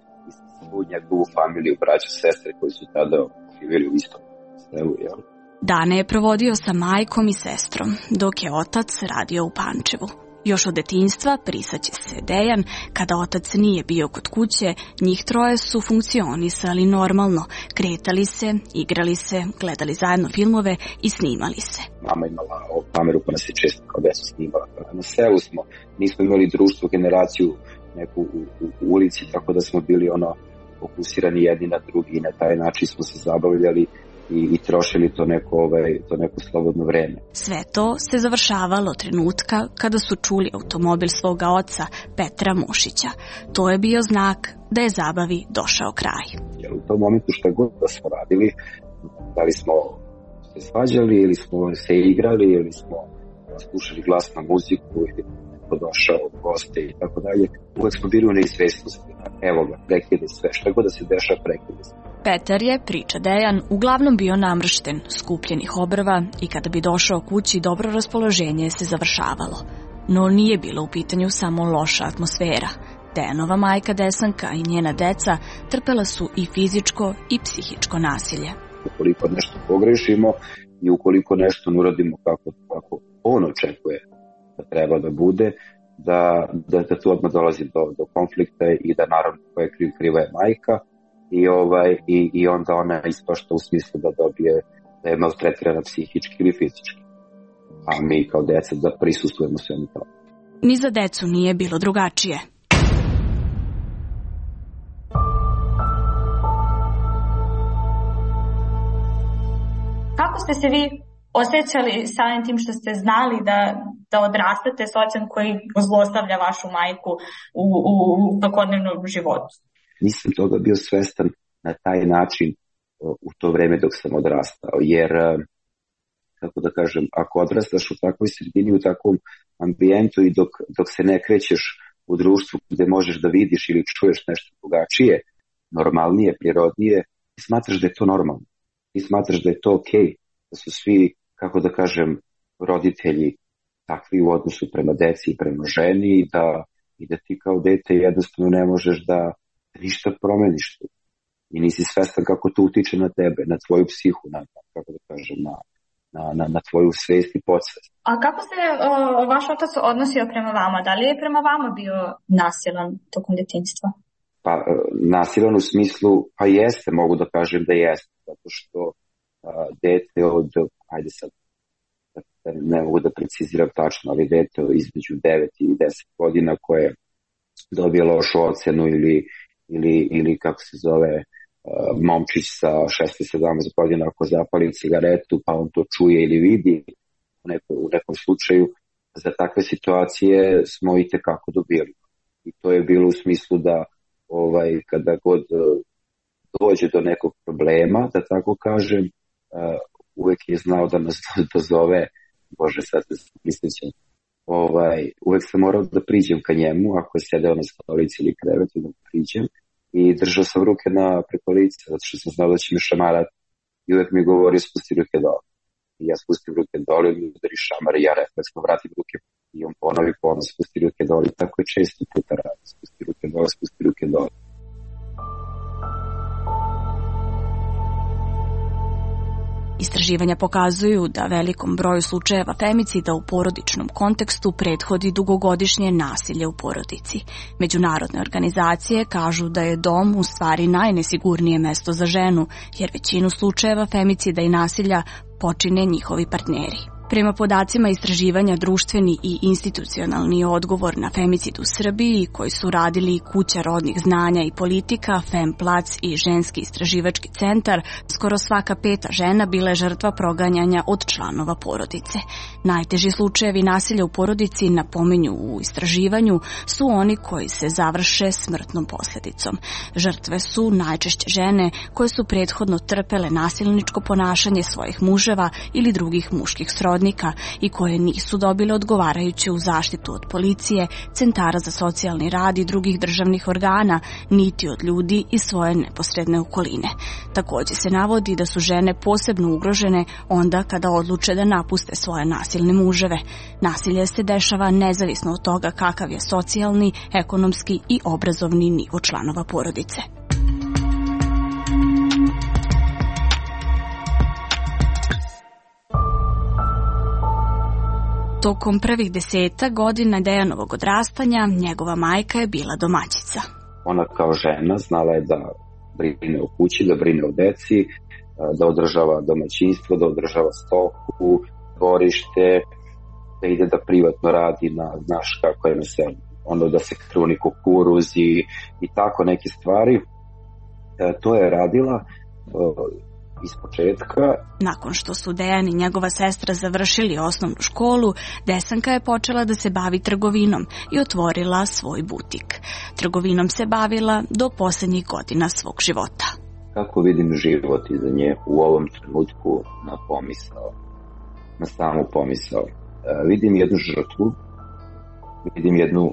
u njegovu familiju, braću, sestre koji su tada živjeli u istom selu. Dane je provodio sa majkom i sestrom, dok je otac radio u Pančevu. Još od detinjstva prisaće se Dejan, kada otac nije bio kod kuće, njih troje su funkcionisali normalno, kretali se, igrali se, gledali zajedno filmove i snimali se. Mama imala kameru pa nas je često kao desu snimala. Na selu smo, nismo imali društvo, generaciju neku u ulici, tako da smo bili fokusirani jedni na drugi i na taj način smo se zabavljali i trošili to neko slobodno vreme. Sve to se završavalo trenutka kada su čuli automobil svoga oca, Petra Mušića. To je bio znak da je zabavi došao kraj. Jer u tom momentu šta god da smo radili, da li smo se svađali ili smo se igrali ili smo slušali glasnu muziku ili došao goste i tako dalje, uvek smo bili u neizvesnosti. Evo ga, prekide sve, šta god da se dešava, prekide sve. Petar je, priča Dejan, uglavnom bio namršten, skupljenih obrva i kada bi došao kući, dobro raspoloženje se završavalo. No nije bilo u pitanju samo loša atmosfera. Dejanova majka Desanka i njena deca trpela su i fizičko i psihičko nasilje. Ukoliko nešto pogrešimo i ukoliko nešto ne uradimo kako on očekuje da treba da bude, da tu odmah dolazi do konflikta i da naravno koja je kriva je majka i onda ona ispašta u smislu da dobije, da je maltretirana psihički ili fizički. A mi kao deca da prisustujemo svemu to. Ni za decu nije bilo drugačije. Kako ste se vi osjećali samim tim što ste znali da odrastate s ocem koji zlostavlja vašu majku u svakodnevnom životu? Nisam toga bio svestan na taj način u to vreme dok sam odrastao, jer, kako da kažem, ako odrastaš u takvoj sredini, u takvom ambijentu i dok se ne krećeš u društvu gde možeš da vidiš ili čuješ nešto drugačije, normalnije, prirodnije, ti smatraš da je to normalno. Ti smatraš da je to okej, da su svi, kako da kažem, roditelji takvi u odnosu prema deci i prema ženi i da ti kao dete jednostavno ne možeš da ništa promeniš tu. I nisi svestan kako to utiče na tebe, na tvoju psihu, kako da kažem, na tvoju svest i podsvest. A kako se vaš otac odnosio prema vama? Da li je prema vama bio nasilan tokom djetinjstva? Pa nasilan u smislu, pa jeste, mogu da kažem da jeste, zato što dete od, ajde sad, ne mogu da preciziram tačno, ali dete između 9 i 10 godina koje dobije lošu ocenu ili kako se zove, momčić sa 16-17 godina ako zapali cigaretu pa on to čuje ili vidi u nekom slučaju, za takve situacije smo i tekako dobili. I to je bilo u smislu da kada god dođe do nekog problema, da tako kažem, uvek je znao da nas dozove, Bože, sad se mislićem, uvek sam morao da priđem ka njemu, ako je sedeo na stolici ili krevetu, da priđem, i držao sam ruke preko lica, zato što sam znao da će mi šamarati, i uvek mi govori spusti ruke dole. I ja spustim ruke dole, i mi udari šamar, i ja refleksno vratim ruke, i on ponovi spusti ruke dole, i tako je često puta radi, spusti ruke dole. Istraživanja pokazuju da velikom broju slučajeva femicida u porodičnom kontekstu prethodi dugogodišnje nasilje u porodici. Međunarodne organizacije kažu da je dom u stvari najnesigurnije mesto za ženu, jer većinu slučajeva femicida i nasilja počine njihovi partneri. Prema podacima istraživanja društveni i institucionalni odgovor na femicid u Srbiji, koji su radili Kuća rodnih znanja i politika, Femplac i Ženski istraživački centar, skoro svaka 5. žena bila je žrtva proganjanja od članova porodice. Najteži slučajevi nasilja u porodici, napominju u istraživanju, su oni koji se završe smrtnom posljedicom. Žrtve su najčešće žene koje su prethodno trpele nasilničko ponašanje svojih muževa ili drugih muških srodnika i koje nisu dobile odgovarajuću zaštitu od policije, centara za socijalni rad i drugih državnih organa, niti od ljudi iz svoje neposredne okoline. Također se navodi da su žene posebno ugrožene onda kada odluče da napuste svoje nasilne muževe. Nasilje se dešava nezavisno od toga kakav je socijalni, ekonomski i obrazovni nivo članova porodice. Tokom prvih 10 godina Dejanovog odrastanja njegova majka je bila domaćica. Ona kao žena znala je da brine o kući, da brine o deci, da održava domaćinstvo, da održava stoku, dvorište, da ide da privatno radi znaš kako je na selu. Da se kruni kukuruz i tako neke stvari. To je radila iz početka. Nakon što su Dejan i njegova sestra završili osnovnu školu, Desanka je počela da se bavi trgovinom i otvorila svoj butik. Trgovinom se bavila do posljednjih godina svog života. Kako vidim život iza nje u ovom trenutku na samu pomisao? Vidim jednu žrtvu, vidim jednu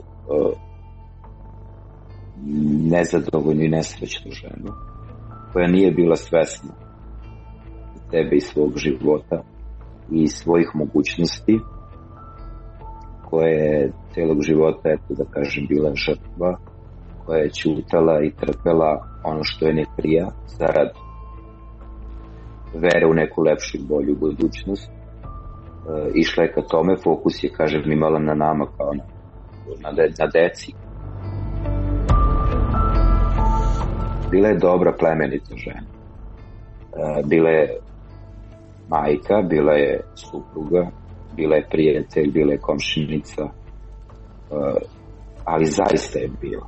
nezadovoljnu i nesrećnu ženu koja nije bila svesna sebe i svog života i svojih mogućnosti, koja je celog života, da kažem, bila žrtva, koja je ćutala i trpela ono što je ne prija zarad vere u neku lepšu i bolju budućnost. Išla je ka tome, fokus je, kažem, imala na nama kao na deci. Bila je dobra, plemenita žena. Bila je majka, bila je supruga, bila je prijatelj, bila je komšinica, ali zaista je bila.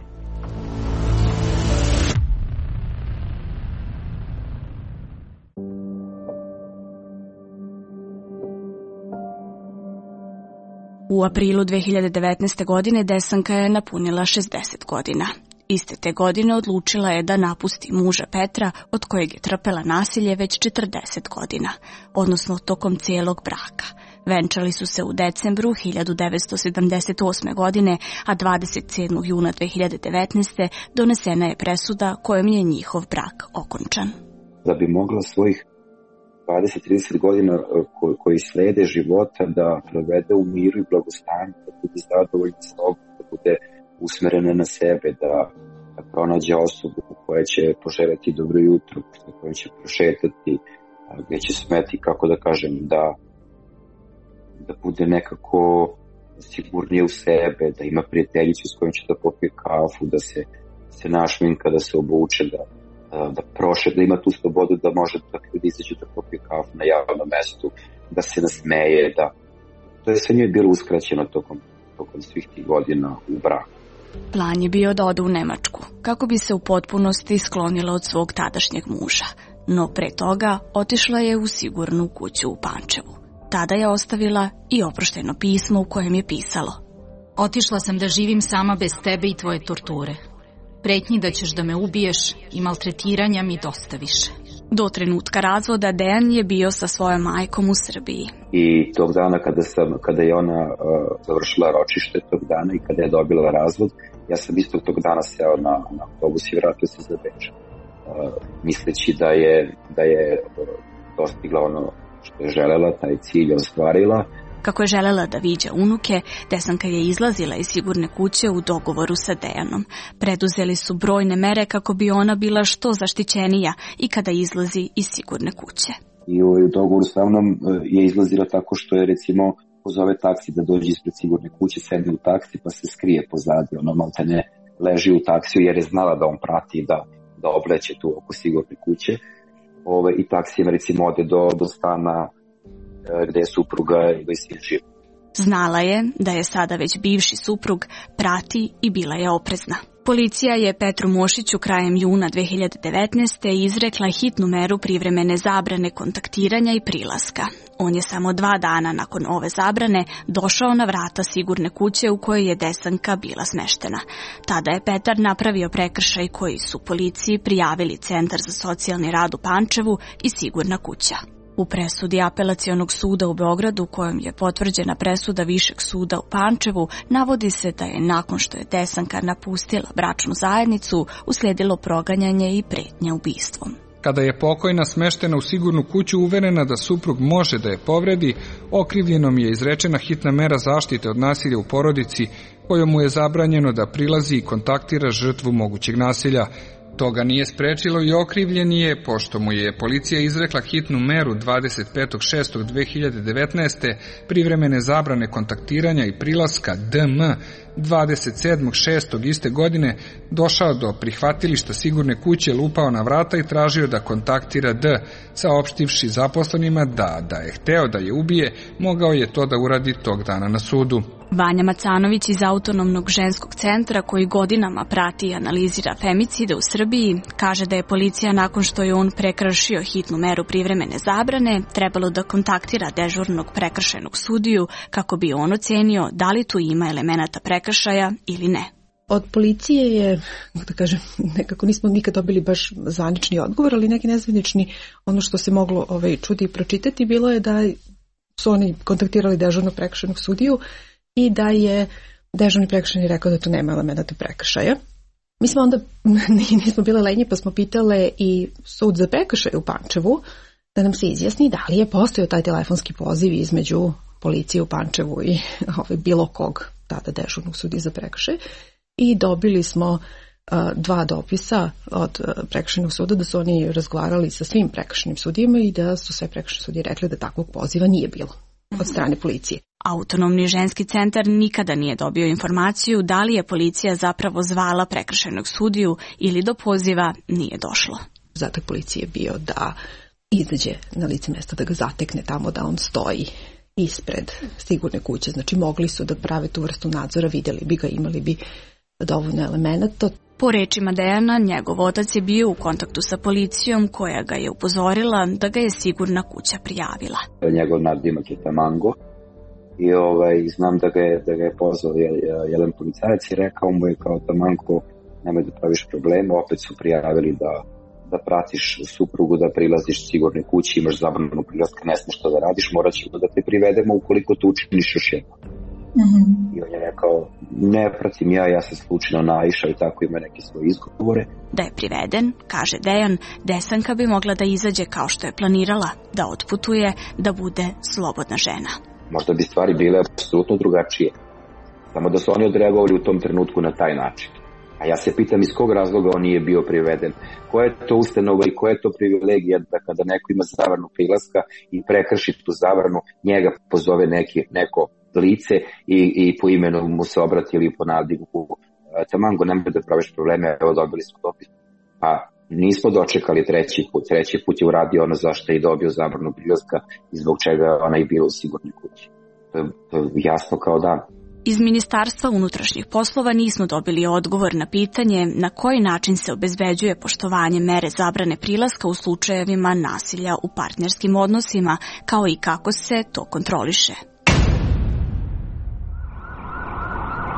U aprilu 2019. godine Desanka je napunila 60 godina. Iste te godine odlučila je da napusti muža Petra, od kojeg je trpela nasilje već 40 godina, odnosno tokom cijelog braka. Venčali su se u decembru 1978. godine, a 27. juna 2019. donesena je presuda kojom je njihov brak okončan. Da bi mogla svojih 20-30 godina koji slede života da provede u miru i blagostanju, da bude zadovoljna s sobom, da bude usmerena na sebe, da pronađe osobu koja će poželjeti dobro jutro, koja će prošetati, gdje će smeti, kako da kažem, da bude nekako sigurnije u sebe, da ima prijateljicu s kojom će da popije kafu, da se našminka, da se obuče, da prošeta, da ima tu slobodu da može da izađe da popije kafu na javnom mestu, da se nasmeje, to je sve njoj bilo uskraćeno tokom svih tih godina u braku. Plan je bio da ode u Nemačku, kako bi se u potpunosti sklonila od svog tadašnjeg muža, no pre toga otišla je u sigurnu kuću u Pančevu. Tada je ostavila i oproštajno pismo u kojem je pisalo: Otišla sam da živim sama bez tebe i tvoje torture. Pretnji da ćeš da me ubiješ i maltretiranja mi dosta više. Do trenutka razvoda Dejan je bio sa svojom majkom u Srbiji. I tog dana kada je ona završila ročište tog dana i kada je dobila razvod, ja sam istog tog dana seo na autobus i vratio se za Beč. Misleći da je dostigla ono što je želela, taj cilj je ostvarila. Kako je želela da viđa unuke, Desanka je izlazila iz sigurne kuće u dogovoru sa Dejanom. Preduzeli su brojne mere kako bi ona bila što zaštićenija i kada izlazi iz sigurne kuće. I u dogovoru sa mnom je izlazila tako što je recimo pozove taksi da dođe ispred sigurne kuće, sedi u taksi pa se skrije pozadi. Ono maltene leži u taksiju jer je znala da on prati da obleće tu oko sigurne kuće. I taksijem recimo ode do stana gde je supruga i gde je živ. Znala je da je sada već bivši suprug prati i bila je oprezna. Policija je Petru Mošiću krajem juna 2019. izrekla hitnu meru privremene zabrane kontaktiranja i prilaska. On je samo 2 dana nakon ove zabrane došao na vrata sigurne kuće u kojoj je Desanka bila smeštena. Tada je Petar napravio prekršaj koji su policiji prijavili Centar za socijalni rad u Pančevu i sigurna kuća. U presudi Apelacionog suda u Beogradu, kojom je potvrđena presuda Višeg suda u Pančevu, navodi se da je nakon što je Desanka napustila bračnu zajednicu, uslijedilo proganjanje i pretnje ubistvom. Kada je pokojna smeštena u sigurnu kuću uverena da suprug može da je povredi, okrivljenom je izrečena hitna mera zaštite od nasilja u porodici, kojom mu je zabranjeno da prilazi i kontaktira žrtvu mogućeg nasilja. Toga nije sprečilo i okrivljeni je, pošto mu je policija izrekla hitnu meru 25.6.2019. privremene zabrane kontaktiranja i prilaska DM 27.6. iste godine, došao do prihvatilišta sigurne kuće, lupao na vrata i tražio da kontaktira D, saopštivši zaposlenima da je hteo da je ubije, mogao je to da uradi tog dana na sudu. Vanja Macanović iz Autonomnog ženskog centra, koji godinama prati i analizira femicide u Srbiji, kaže da je policija nakon što je on prekršio hitnu meru privremene zabrane trebalo da kontaktira dežurnog prekršajnog sudiju kako bi on ocenio da li tu ima elemenata prekršaja ili ne. Od policije je, da kažem, nekako nismo nikad dobili baš zvanični odgovor, ali neki nezvanični, ono što se moglo čuti i pročitati bilo je da su oni kontaktirali dežurnog prekršajnog sudiju i da je dežurni prekršajni rekao da tu nema elemenata prekršaja. Mi smo onda, nismo bile lenje, pa smo pitale i sud za prekršaj u Pančevu da nam se izjasni da li je postojao taj telefonski poziv između policije u Pančevu i bilo kog tada dežurnog sudije za prekršaj. I dobili smo 2 dopisa od prekršajnog suda da su oni razgovarali sa svim prekršajnim sudijama i da su sve prekršajne sudije rekli da takvog poziva nije bilo od strane policije. Autonomni ženski centar nikada nije dobio informaciju da li je policija zapravo zvala prekršajnog sudiju ili do poziva nije došlo. Zato je policija bio da izađe na lice mesta, da ga zatekne tamo da on stoji ispred sigurne kuće. Znači mogli su da prave tu vrstu nadzora, vidjeli bi ga, imali bi dovoljno elemenata. Po rečima Dejana, njegov otac je bio u kontaktu sa policijom koja ga je upozorila da ga je sigurna kuća prijavila. Njegov nadimak je Tamango i znam da ga je pozvao jedan policajac i rekao mu je kao Tamango, nemoj da praviš problema, opet su prijavili da pratiš suprugu, da prilaziš sigurne kući, imaš zabranu prilaska, ne smiješ što da radiš, morat ćemo da te privedemo ukoliko to učiniš još jednom. I on je rekao, ne pratim ja sam slučajno naišao i tako ima neke svoje izgovore. Da je priveden, kaže Dejan, Desanka bi mogla da izađe kao što je planirala, da otputuje, da bude slobodna žena. Možda bi stvari bile apsolutno drugačije, samo da su oni odreagovali u tom trenutku na taj način. A ja se pitam iz kog razloga on nije bio priveden. Koja je to ustanova i koja je to privilegija da kada neko ima zabranu prilaska i prekrši tu zabranu, njega pozove neko lice i po imenu mu se obrati ili po nadimku. Tamango, nemoj da praviš probleme, evo dobili smo dopis. Pa nismo dočekali treći put je uradio ono zašto je dobio zabranu prilaska i zbog čega ona je bila u sigurnoj kući. To je jasno kao dan. Iz Ministarstva unutrašnjih poslova nismo dobili odgovor na pitanje na koji način se obezbeđuje poštovanje mere zabrane prilaska u slučajevima nasilja u partnerskim odnosima, kao i kako se to kontroliše.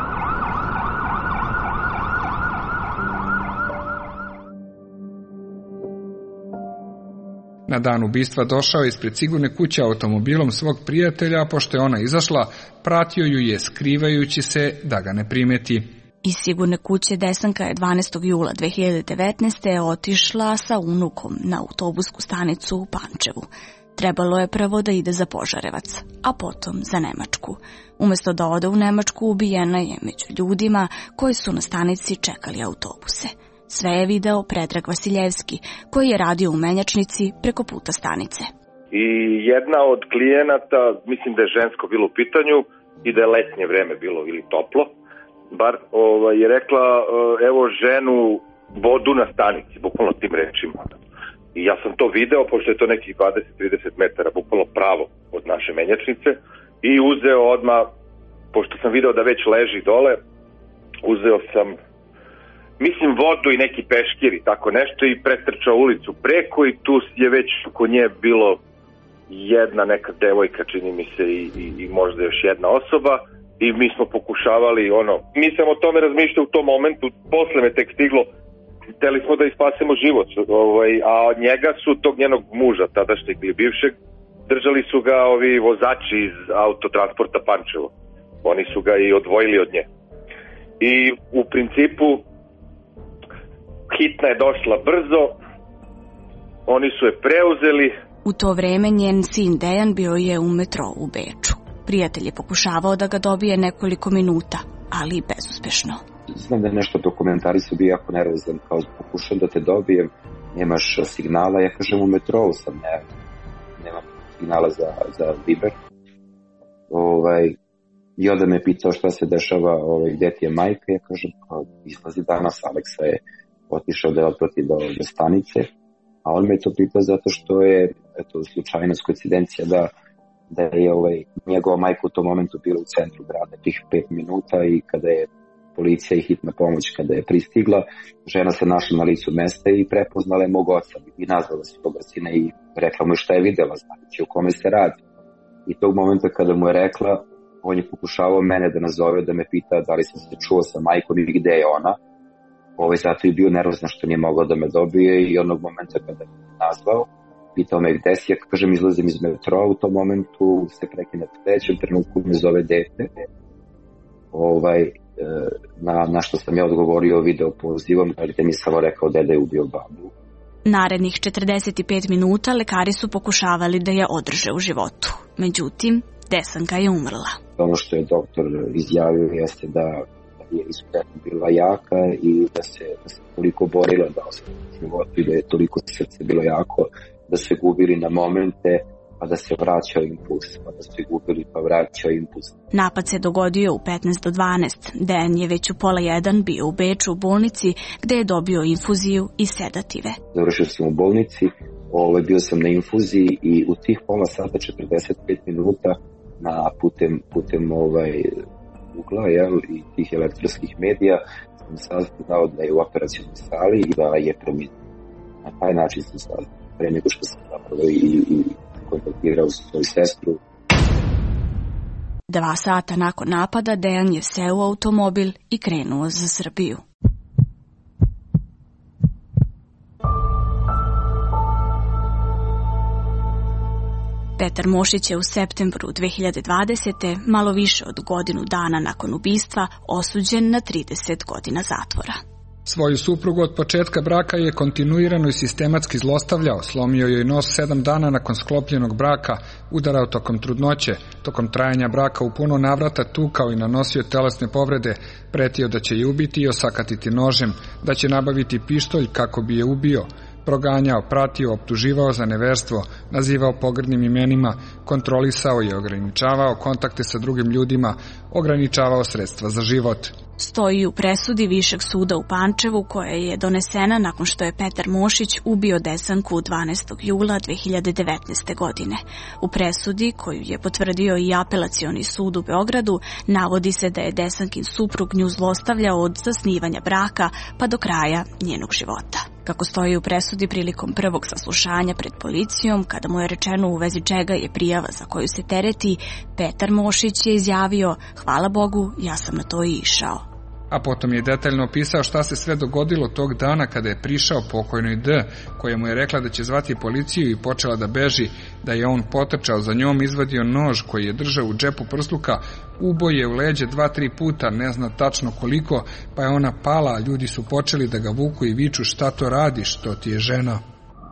Na dan ubistva došao je ispred sigurne kuće automobilom svog prijatelja, a pošto je ona izašla, pratio ju je skrivajući se da ga ne primeti. Iz sigurne kuće Desanka je 12. jula 2019. otišla sa unukom na autobusku stanicu u Pančevu. Trebalo je prvo da ide za Požarevac, a potom za Nemačku. Umesto da ode u Nemačku, ubijena je među ljudima koji su na stanici čekali autobuse. Sve je video Predrag Vasiljevski, koji je radio u menjačnici preko puta stanice. I jedna od klijenata, mislim da je žensko bilo u pitanju i da je letnje vreme bilo ili toplo, bar je rekla, evo ženu, vodu na stanici, bukvalno tim rečima. I ja sam to video, pošto je to nekih 20-30 metara, bukvalno pravo od naše menjačnice, i uzeo odmah, pošto sam video da već leži dole, uzeo sam, mislim, vodu i neki peškir i tako nešto i pretrčao ulicu preko i tu je već oko nje bilo jedna neka devojka, čini mi se, i možda još jedna osoba. I mi smo pokušavali, nisam o tome razmišljao u tom momentu, posle me tek stiglo, hteli smo da ispasemo život, a od njega su tog njenog muža, tadašnjeg ili bivšeg, držali su ga ovi vozači iz autotransporta Pančevo. Oni su ga i odvojili od nje. I u principu hitna je došla brzo, oni su je preuzeli. U to vreme njen sin Dejan bio je u metrou u Beču. Prijatelj je pokušavao da ga dobije nekoliko minuta, ali bezuspešno. Znam da je nešto dokumentari su bio jako nervozan, kao pokušam da te dobijem, nemaš signala, ja kažem u metrou sam, nemam signala za Viber. I onda me pitao šta se dešava, gde ti je majka, ja kažem, izlazi danas, Aleksa je otišao da je otprati do stanice, a on me to pitao zato što je, slučajnost, koincidencija da je njegova majka u tom momentu bila u centru grada tih 5 minuta i kada je policija i hitna pomoć kada je pristigla, žena se našla na licu mesta i prepoznala je mog oca i nazvala se toga sina i rekla mu šta je videla, znači o kome se radi. I tog momenta kada mu je rekla, on je pokušavao mene da nazove, da me pita da li sam se čuo sa majkom i gde je ona. Zato je bio nervozan što nije mogao da me dobije i onog momenta kada me nazvao, pitao me gde si, ja kažem izlazim iz metroa, u tom momentu se prekine u sledećem trenutku me zove dete. Na što sam ja odgovorio video pozivom, gde mi samo rekao deda je ubio babu. Narednih 45 minuta lekari su pokušavali da je održe u životu. Međutim, Desanka je umrla. Ono što je doktor izjavio jeste da je izuzetno bila jaka i da se toliko borila da ostane u životu i da je toliko srce bilo jako da se gubili na momente, pa da se vraćao impuls, pa da se gubili pa vraćao impuls. Napad se dogodio u 15 do 12. Dejan je već u 12:30 bio u Beču u bolnici gde je dobio infuziju i sedative. Završio sam u bolnici, bio sam na infuziji i u tih pola sata 45 minuta putem ugla i tih elektronskih medija sam saznao da je u operacionoj sali i da je preminuo. Na taj način sam saznao, pre nego što sam zapravo i kontaktirao svoju sestru. 2 sata nakon napada Dejan je seo u automobil i krenuo za Srbiju. Petar Mošić je u septembru 2020. malo više od godinu dana nakon ubistva osuđen na 30 godina zatvora. Svoju suprugu od početka braka je kontinuirano i sistematski zlostavljao, slomio joj nos 7 dana nakon sklopljenog braka, udarao tokom trudnoće, tokom trajanja braka u puno navrata tukao i nanosio telesne povrede, pretio da će je ubiti i osakatiti nožem, da će nabaviti pištolj kako bi je ubio, proganjao, pratio, optuživao za neverstvo, nazivao pogrdnim imenima, kontrolisao i ograničavao kontakte sa drugim ljudima, ograničavao sredstva za život. Stoji u presudi Višeg suda u Pančevu koja je donesena nakon što je Petar Mošić ubio Desanku 12. jula 2019. godine. U presudi, koju je potvrdio i Apelacioni sud u Beogradu, navodi se da je Desankin suprug nju zlostavljao od zasnivanja braka pa do kraja njenog života. Kako stoji u presudi prilikom prvog saslušanja pred policijom, kada mu je rečeno u vezi čega je prijava za koju se tereti, Petar Mošić je izjavio: "Hvala Bogu, ja sam na to i išao." A potom je detaljno opisao šta se sve dogodilo tog dana kada je prišao pokojnoj D, koja mu je rekla da će zvati policiju i počela da beži, da je on potrčao za njom, izvadio nož koji je držao u džepu prsluka, uboje u leđe 2-3 puta, ne zna tačno koliko, pa je ona pala, a ljudi su počeli da ga vuku i viču šta to radiš, to ti je žena.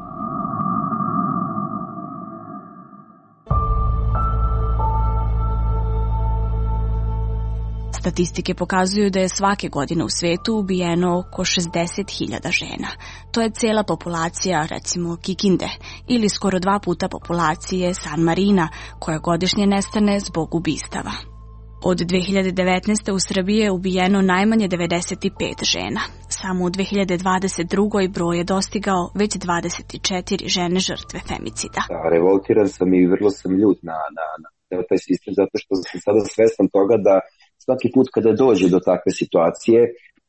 Statistike pokazuju da je svake godine u svetu ubijeno oko 60.000 žena. To je cela populacija, recimo, Kikinde, ili skoro 2 puta populacije San Marina, koja godišnje nestane zbog ubistava. Od 2019. u Srbiji je ubijeno najmanje 95 žena. Samo u 2022. broj je dostigao već 24 žene žrtve femicida. Revoltiran sam i vrlo sam ljut na taj sistem, zato što sam sada svestan toga da svaki put kada dođe do takve situacije,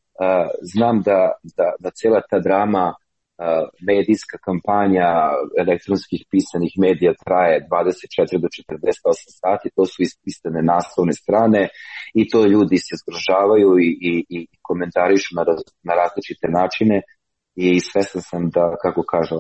znam da cela ta drama, medijska kampanja elektronskih pisanih medija traje 24 do 48 sati, to su ispisane naslovne strane i to ljudi se zgrožavaju i komentarišu na različite načine i svestan sam da, kako kaže,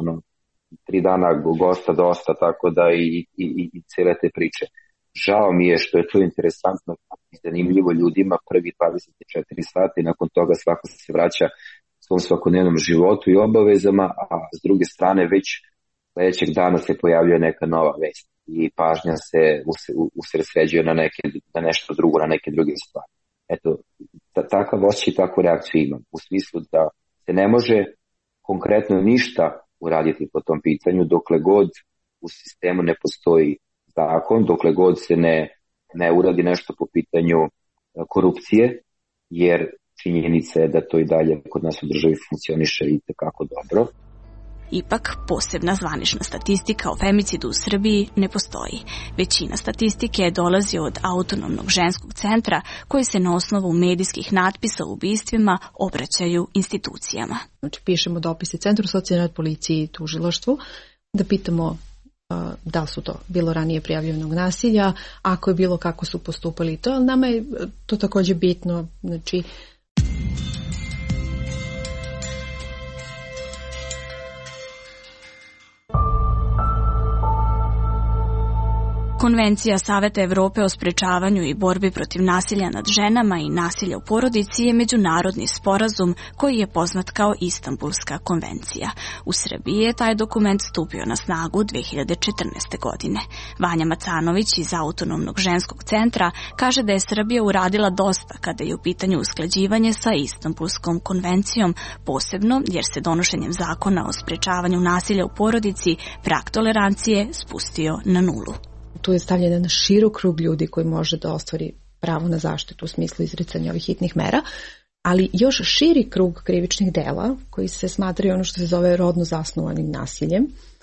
3 dana gosta dosta, tako da i cele te priče. Žao mi je što je to interesantno i zanimljivo ljudima prvi 24 sata i nakon toga svako se vraća svom svakodnevnom životu i obavezama, a s druge strane već sledećeg dana se pojavljuje neka nova vest i pažnja se usredsređuje na nešto drugo, na neke druge stvari. Eto, takav osjećaj i takvu reakciju imam, u smislu da se ne može konkretno ništa uraditi po tom pitanju dokle god u sistemu ne postoji zakon, dokle god se ne uradi nešto po pitanju korupcije, jer činjenica je da to i dalje kod nas u državi funkcioniše i tekako dobro. Ipak, posebna zvanična statistika o femicidu u Srbiji ne postoji. Većina statistike dolazi od Autonomnog ženskog centra, koji se na osnovu medijskih natpisa o ubistvima obraćaju institucijama. Znači, pišemo dopise Centru socijalne rad, policiji i tužilaštvu, da pitamo da su to bilo ranije prijavljenog nasilja, ako je bilo kako su postupali to, ali nama je to također bitno, znači Konvencija Saveta Evrope o sprečavanju i borbi protiv nasilja nad ženama i nasilja u porodici je međunarodni sporazum koji je poznat kao Istanbulska konvencija. U Srbiji je taj dokument stupio na snagu 2014. godine. Vanja Macanović iz Autonomnog ženskog centra kaže da je Srbija uradila dosta kada je u pitanju usklađivanje sa Istanbulskom konvencijom, posebno jer se donošenjem zakona o sprečavanju nasilja u porodici prag tolerancije spustio na nulu. Tu je stavljen na širok krug ljudi koji može da ostvari pravo na zaštitu u smislu izricanja ovih hitnih mera, ali još širi krug krivičnih dela koji se smatraju ono što se zove rodno zasnovanim nasiljem.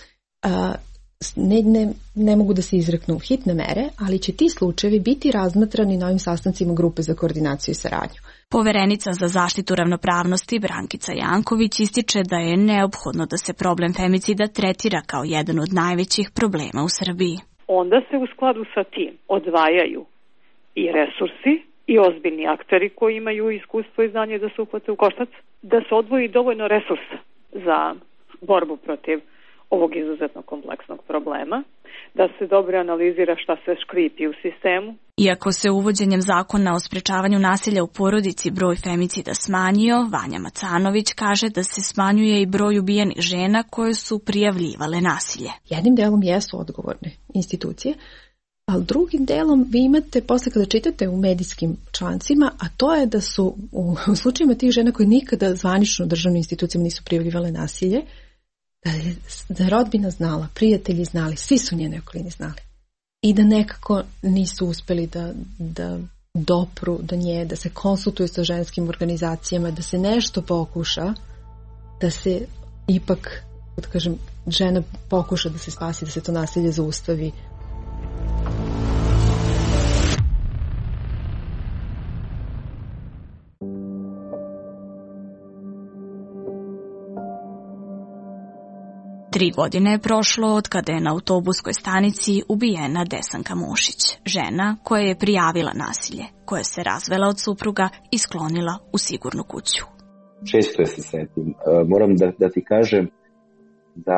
Ne mogu da se izreknu hitne mere, ali će ti slučajevi biti razmatrani na ovim sastancima grupe za koordinaciju i saradnju. Poverenica za zaštitu ravnopravnosti Brankica Janković ističe da je neophodno da se problem femicida tretira kao jedan od najvećih problema u Srbiji. Onda se u skladu sa tim odvajaju i resursi i ozbiljni akteri koji imaju iskustvo i znanje da se uhvate u koštac, da se odvoji dovoljno resursa za borbu protiv ovog izuzetno kompleksnog problema, da se dobro analizira šta se škripi u sistemu. Iako se uvođenjem zakona o sprečavanju nasilja u porodici broj femicida smanjio, Vanja Macanović kaže da se smanjuje i broj ubijenih žena koje su prijavljivale nasilje. Jednim delom jesu odgovorne institucije, ali drugim delom vi imate, posle kada čitate u medijskim člancima, a to je da su u slučajima tih žena koje nikada zvanično državnim institucijama nisu prijavljivale nasilje, da je rodbina znala, prijatelji znali, svi su njene okolini znali. I da nekako nisu uspeli da dopru do nje, da se konsultuju sa ženskim organizacijama, da se nešto pokuša, da se ipak, da kažem, žena pokuša da se spasi, da se to nasilje zaustavi. 3 godine je prošlo od kada je na autobuskoj stanici ubijena Desanka Mošić, žena koja je prijavila nasilje, koja se razvela od supruga i sklonila u sigurnu kuću. Često je se setim. Moram da ti kažem da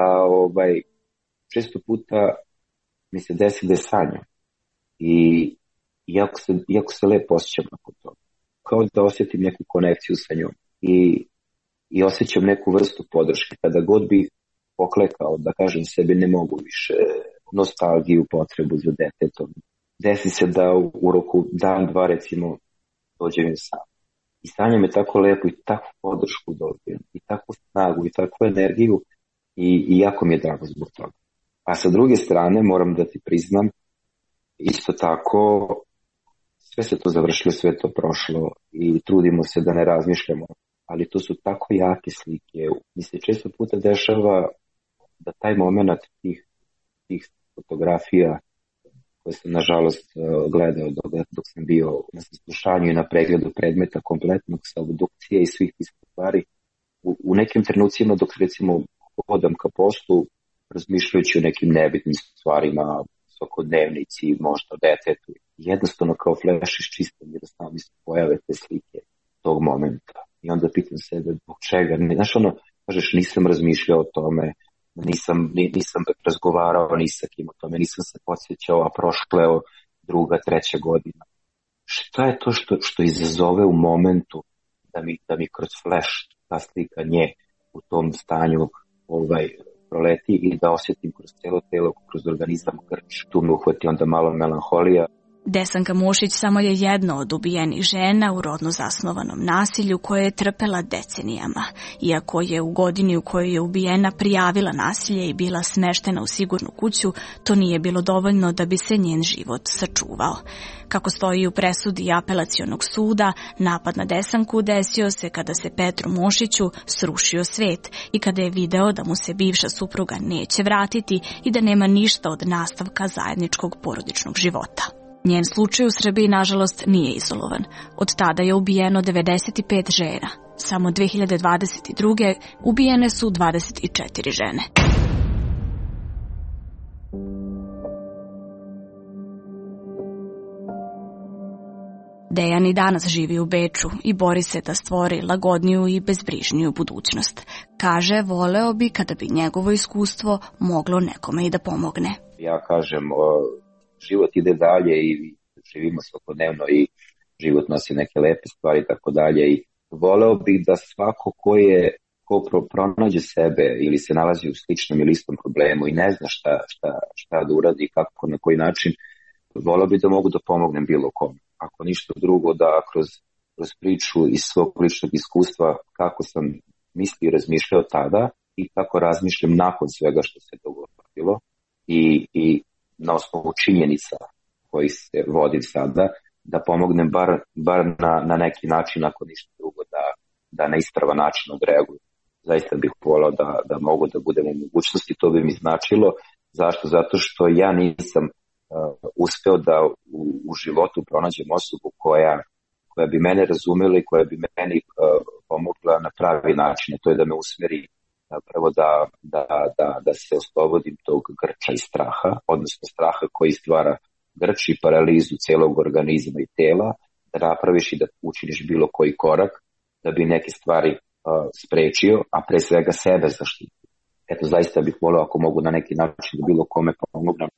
često puta mi se desi da je sanjam. I jako se lepo osjećam nakon toga. Kao da osjetim neku konekciju sa njom. I osjećam neku vrstu podrške. Kada god bih poklekao, da kažem sebi ne mogu više, nostalgiju, potrebu za detetom. Desi se da u roku dan, dva recimo dođem sam. I sanjam je tako lepo i takvu podršku dobijem. I takvu snagu i takvu energiju i jako mi je drago zbog toga. A sa druge strane moram da ti priznam, isto tako sve se to završilo, sve to prošlo i trudimo se da ne razmišljamo. Ali to su tako jake slike. Mi se često puta dešava da taj moment tih fotografija koje sam nažalost gledao dok sam bio na saslušanju i na pregledu predmeta kompletnog sa obdukcije i svih tih stvari, u nekim trenucima dok recimo hodam ka poslu, razmišljajući o nekim nebitnim stvarima, svakodnevnici, možda o detetu, jednostavno kao fleš iščistam jer samo mi se pojave te slike tog momenta. I onda pitam sebe zbog čega. Znaš kažeš nisam razmišljao o tome, nisam razgovarao ni sa kim o tome, nisam se podsjećao, a prošla je 2., 3. godina. Šta je to što izazove u momentu da mi kroz flash ta slika nje u tom stanju proleti i da osjetim kroz cijelo telo, kroz organizam grč, tu me uhvati onda malo melanholija. Desanka Mošić samo je jedna od ubijenih žena u rodno zasnovanom nasilju koje je trpela decenijama. Iako je u godini u kojoj je ubijena prijavila nasilje i bila smeštena u sigurnu kuću, to nije bilo dovoljno da bi se njen život sačuvao. Kako stoji u presudi apelacionog suda, napad na Desanku desio se kada se Petru Mošiću srušio svet i kada je video da mu se bivša supruga neće vratiti i da nema ništa od nastavka zajedničkog porodičnog života. Njen slučaj u Srbiji, nažalost, nije izolovan. Od tada je ubijeno 95 žena. Samo 2022. ubijene su 24 žene. Dejan i danas živi u Beču i bori se da stvori lagodniju i bezbrižniju budućnost. Kaže, voleo bi kada bi njegovo iskustvo moglo nekome i da pomogne. Ja kažem, život ide dalje i živimo svakodnevno i život nosi neke lepe stvari i tako dalje i voleo bih da svako ko pronađe sebe ili se nalazi u sličnom ili istom problemu i ne zna šta da uradi, kako, na koji način, voleo bih da mogu da pomognem bilo kome. Ako ništa drugo, da kroz priču iz svog ličnog iskustva kako sam mislio i razmišljao tada i kako razmišljam nakon svega što se dogodilo i na osnovu činjenica koji se vodim sada, da pomognem bar na neki način, ako ništa drugo, da na ispravan način odreaguju. Zaista bih volao da mogu da budem u mogućnosti, to bi mi značilo. Zašto? Zato što ja nisam uspeo da u životu pronađem osobu koja bi mene razumela i koja bi meni pomogla na pravi način. To je da me usmeri prvo da se oslobodim tog grča i straha, odnosno straha koji stvara grč i paralizu celog organizma i tela, da napraviš i da učiniš bilo koji korak da bi neke stvari sprečio, a pre svega sebe zaštitio. Eto, zaista bih volio ako mogu na neki način da bilo kome pomognem.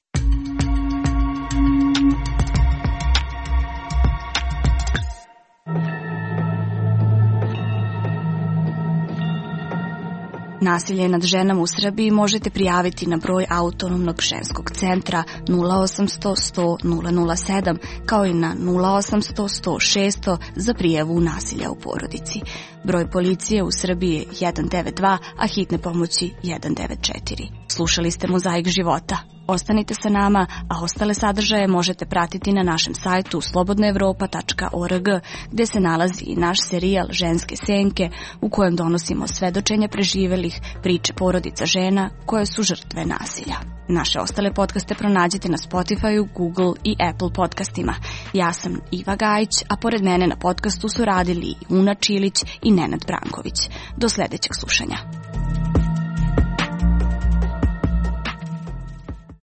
Nasilje nad ženama u Srbiji možete prijaviti na broj Autonomnog ženskog centra 0800 100 007 kao i na 0800 100 600 za prijavu nasilja u porodici. Broj policije u Srbiji je 192, a hitne pomoći 194. Slušali ste Mozaik života. Ostanite sa nama, a ostale sadržaje možete pratiti na našem sajtu slobodnaevropa.org, gde se nalazi i naš serijal Ženske senke, u kojem donosimo svedočenja preživelih, priče porodica žena koje su žrtve nasilja. Naše ostale podcaste pronađete na Spotify-u, Google i Apple podcastima. Ja sam Iva Gajić, a pored mene na podcastu su radili Una Čilić i Nenad Branković. Do sledećeg slušanja.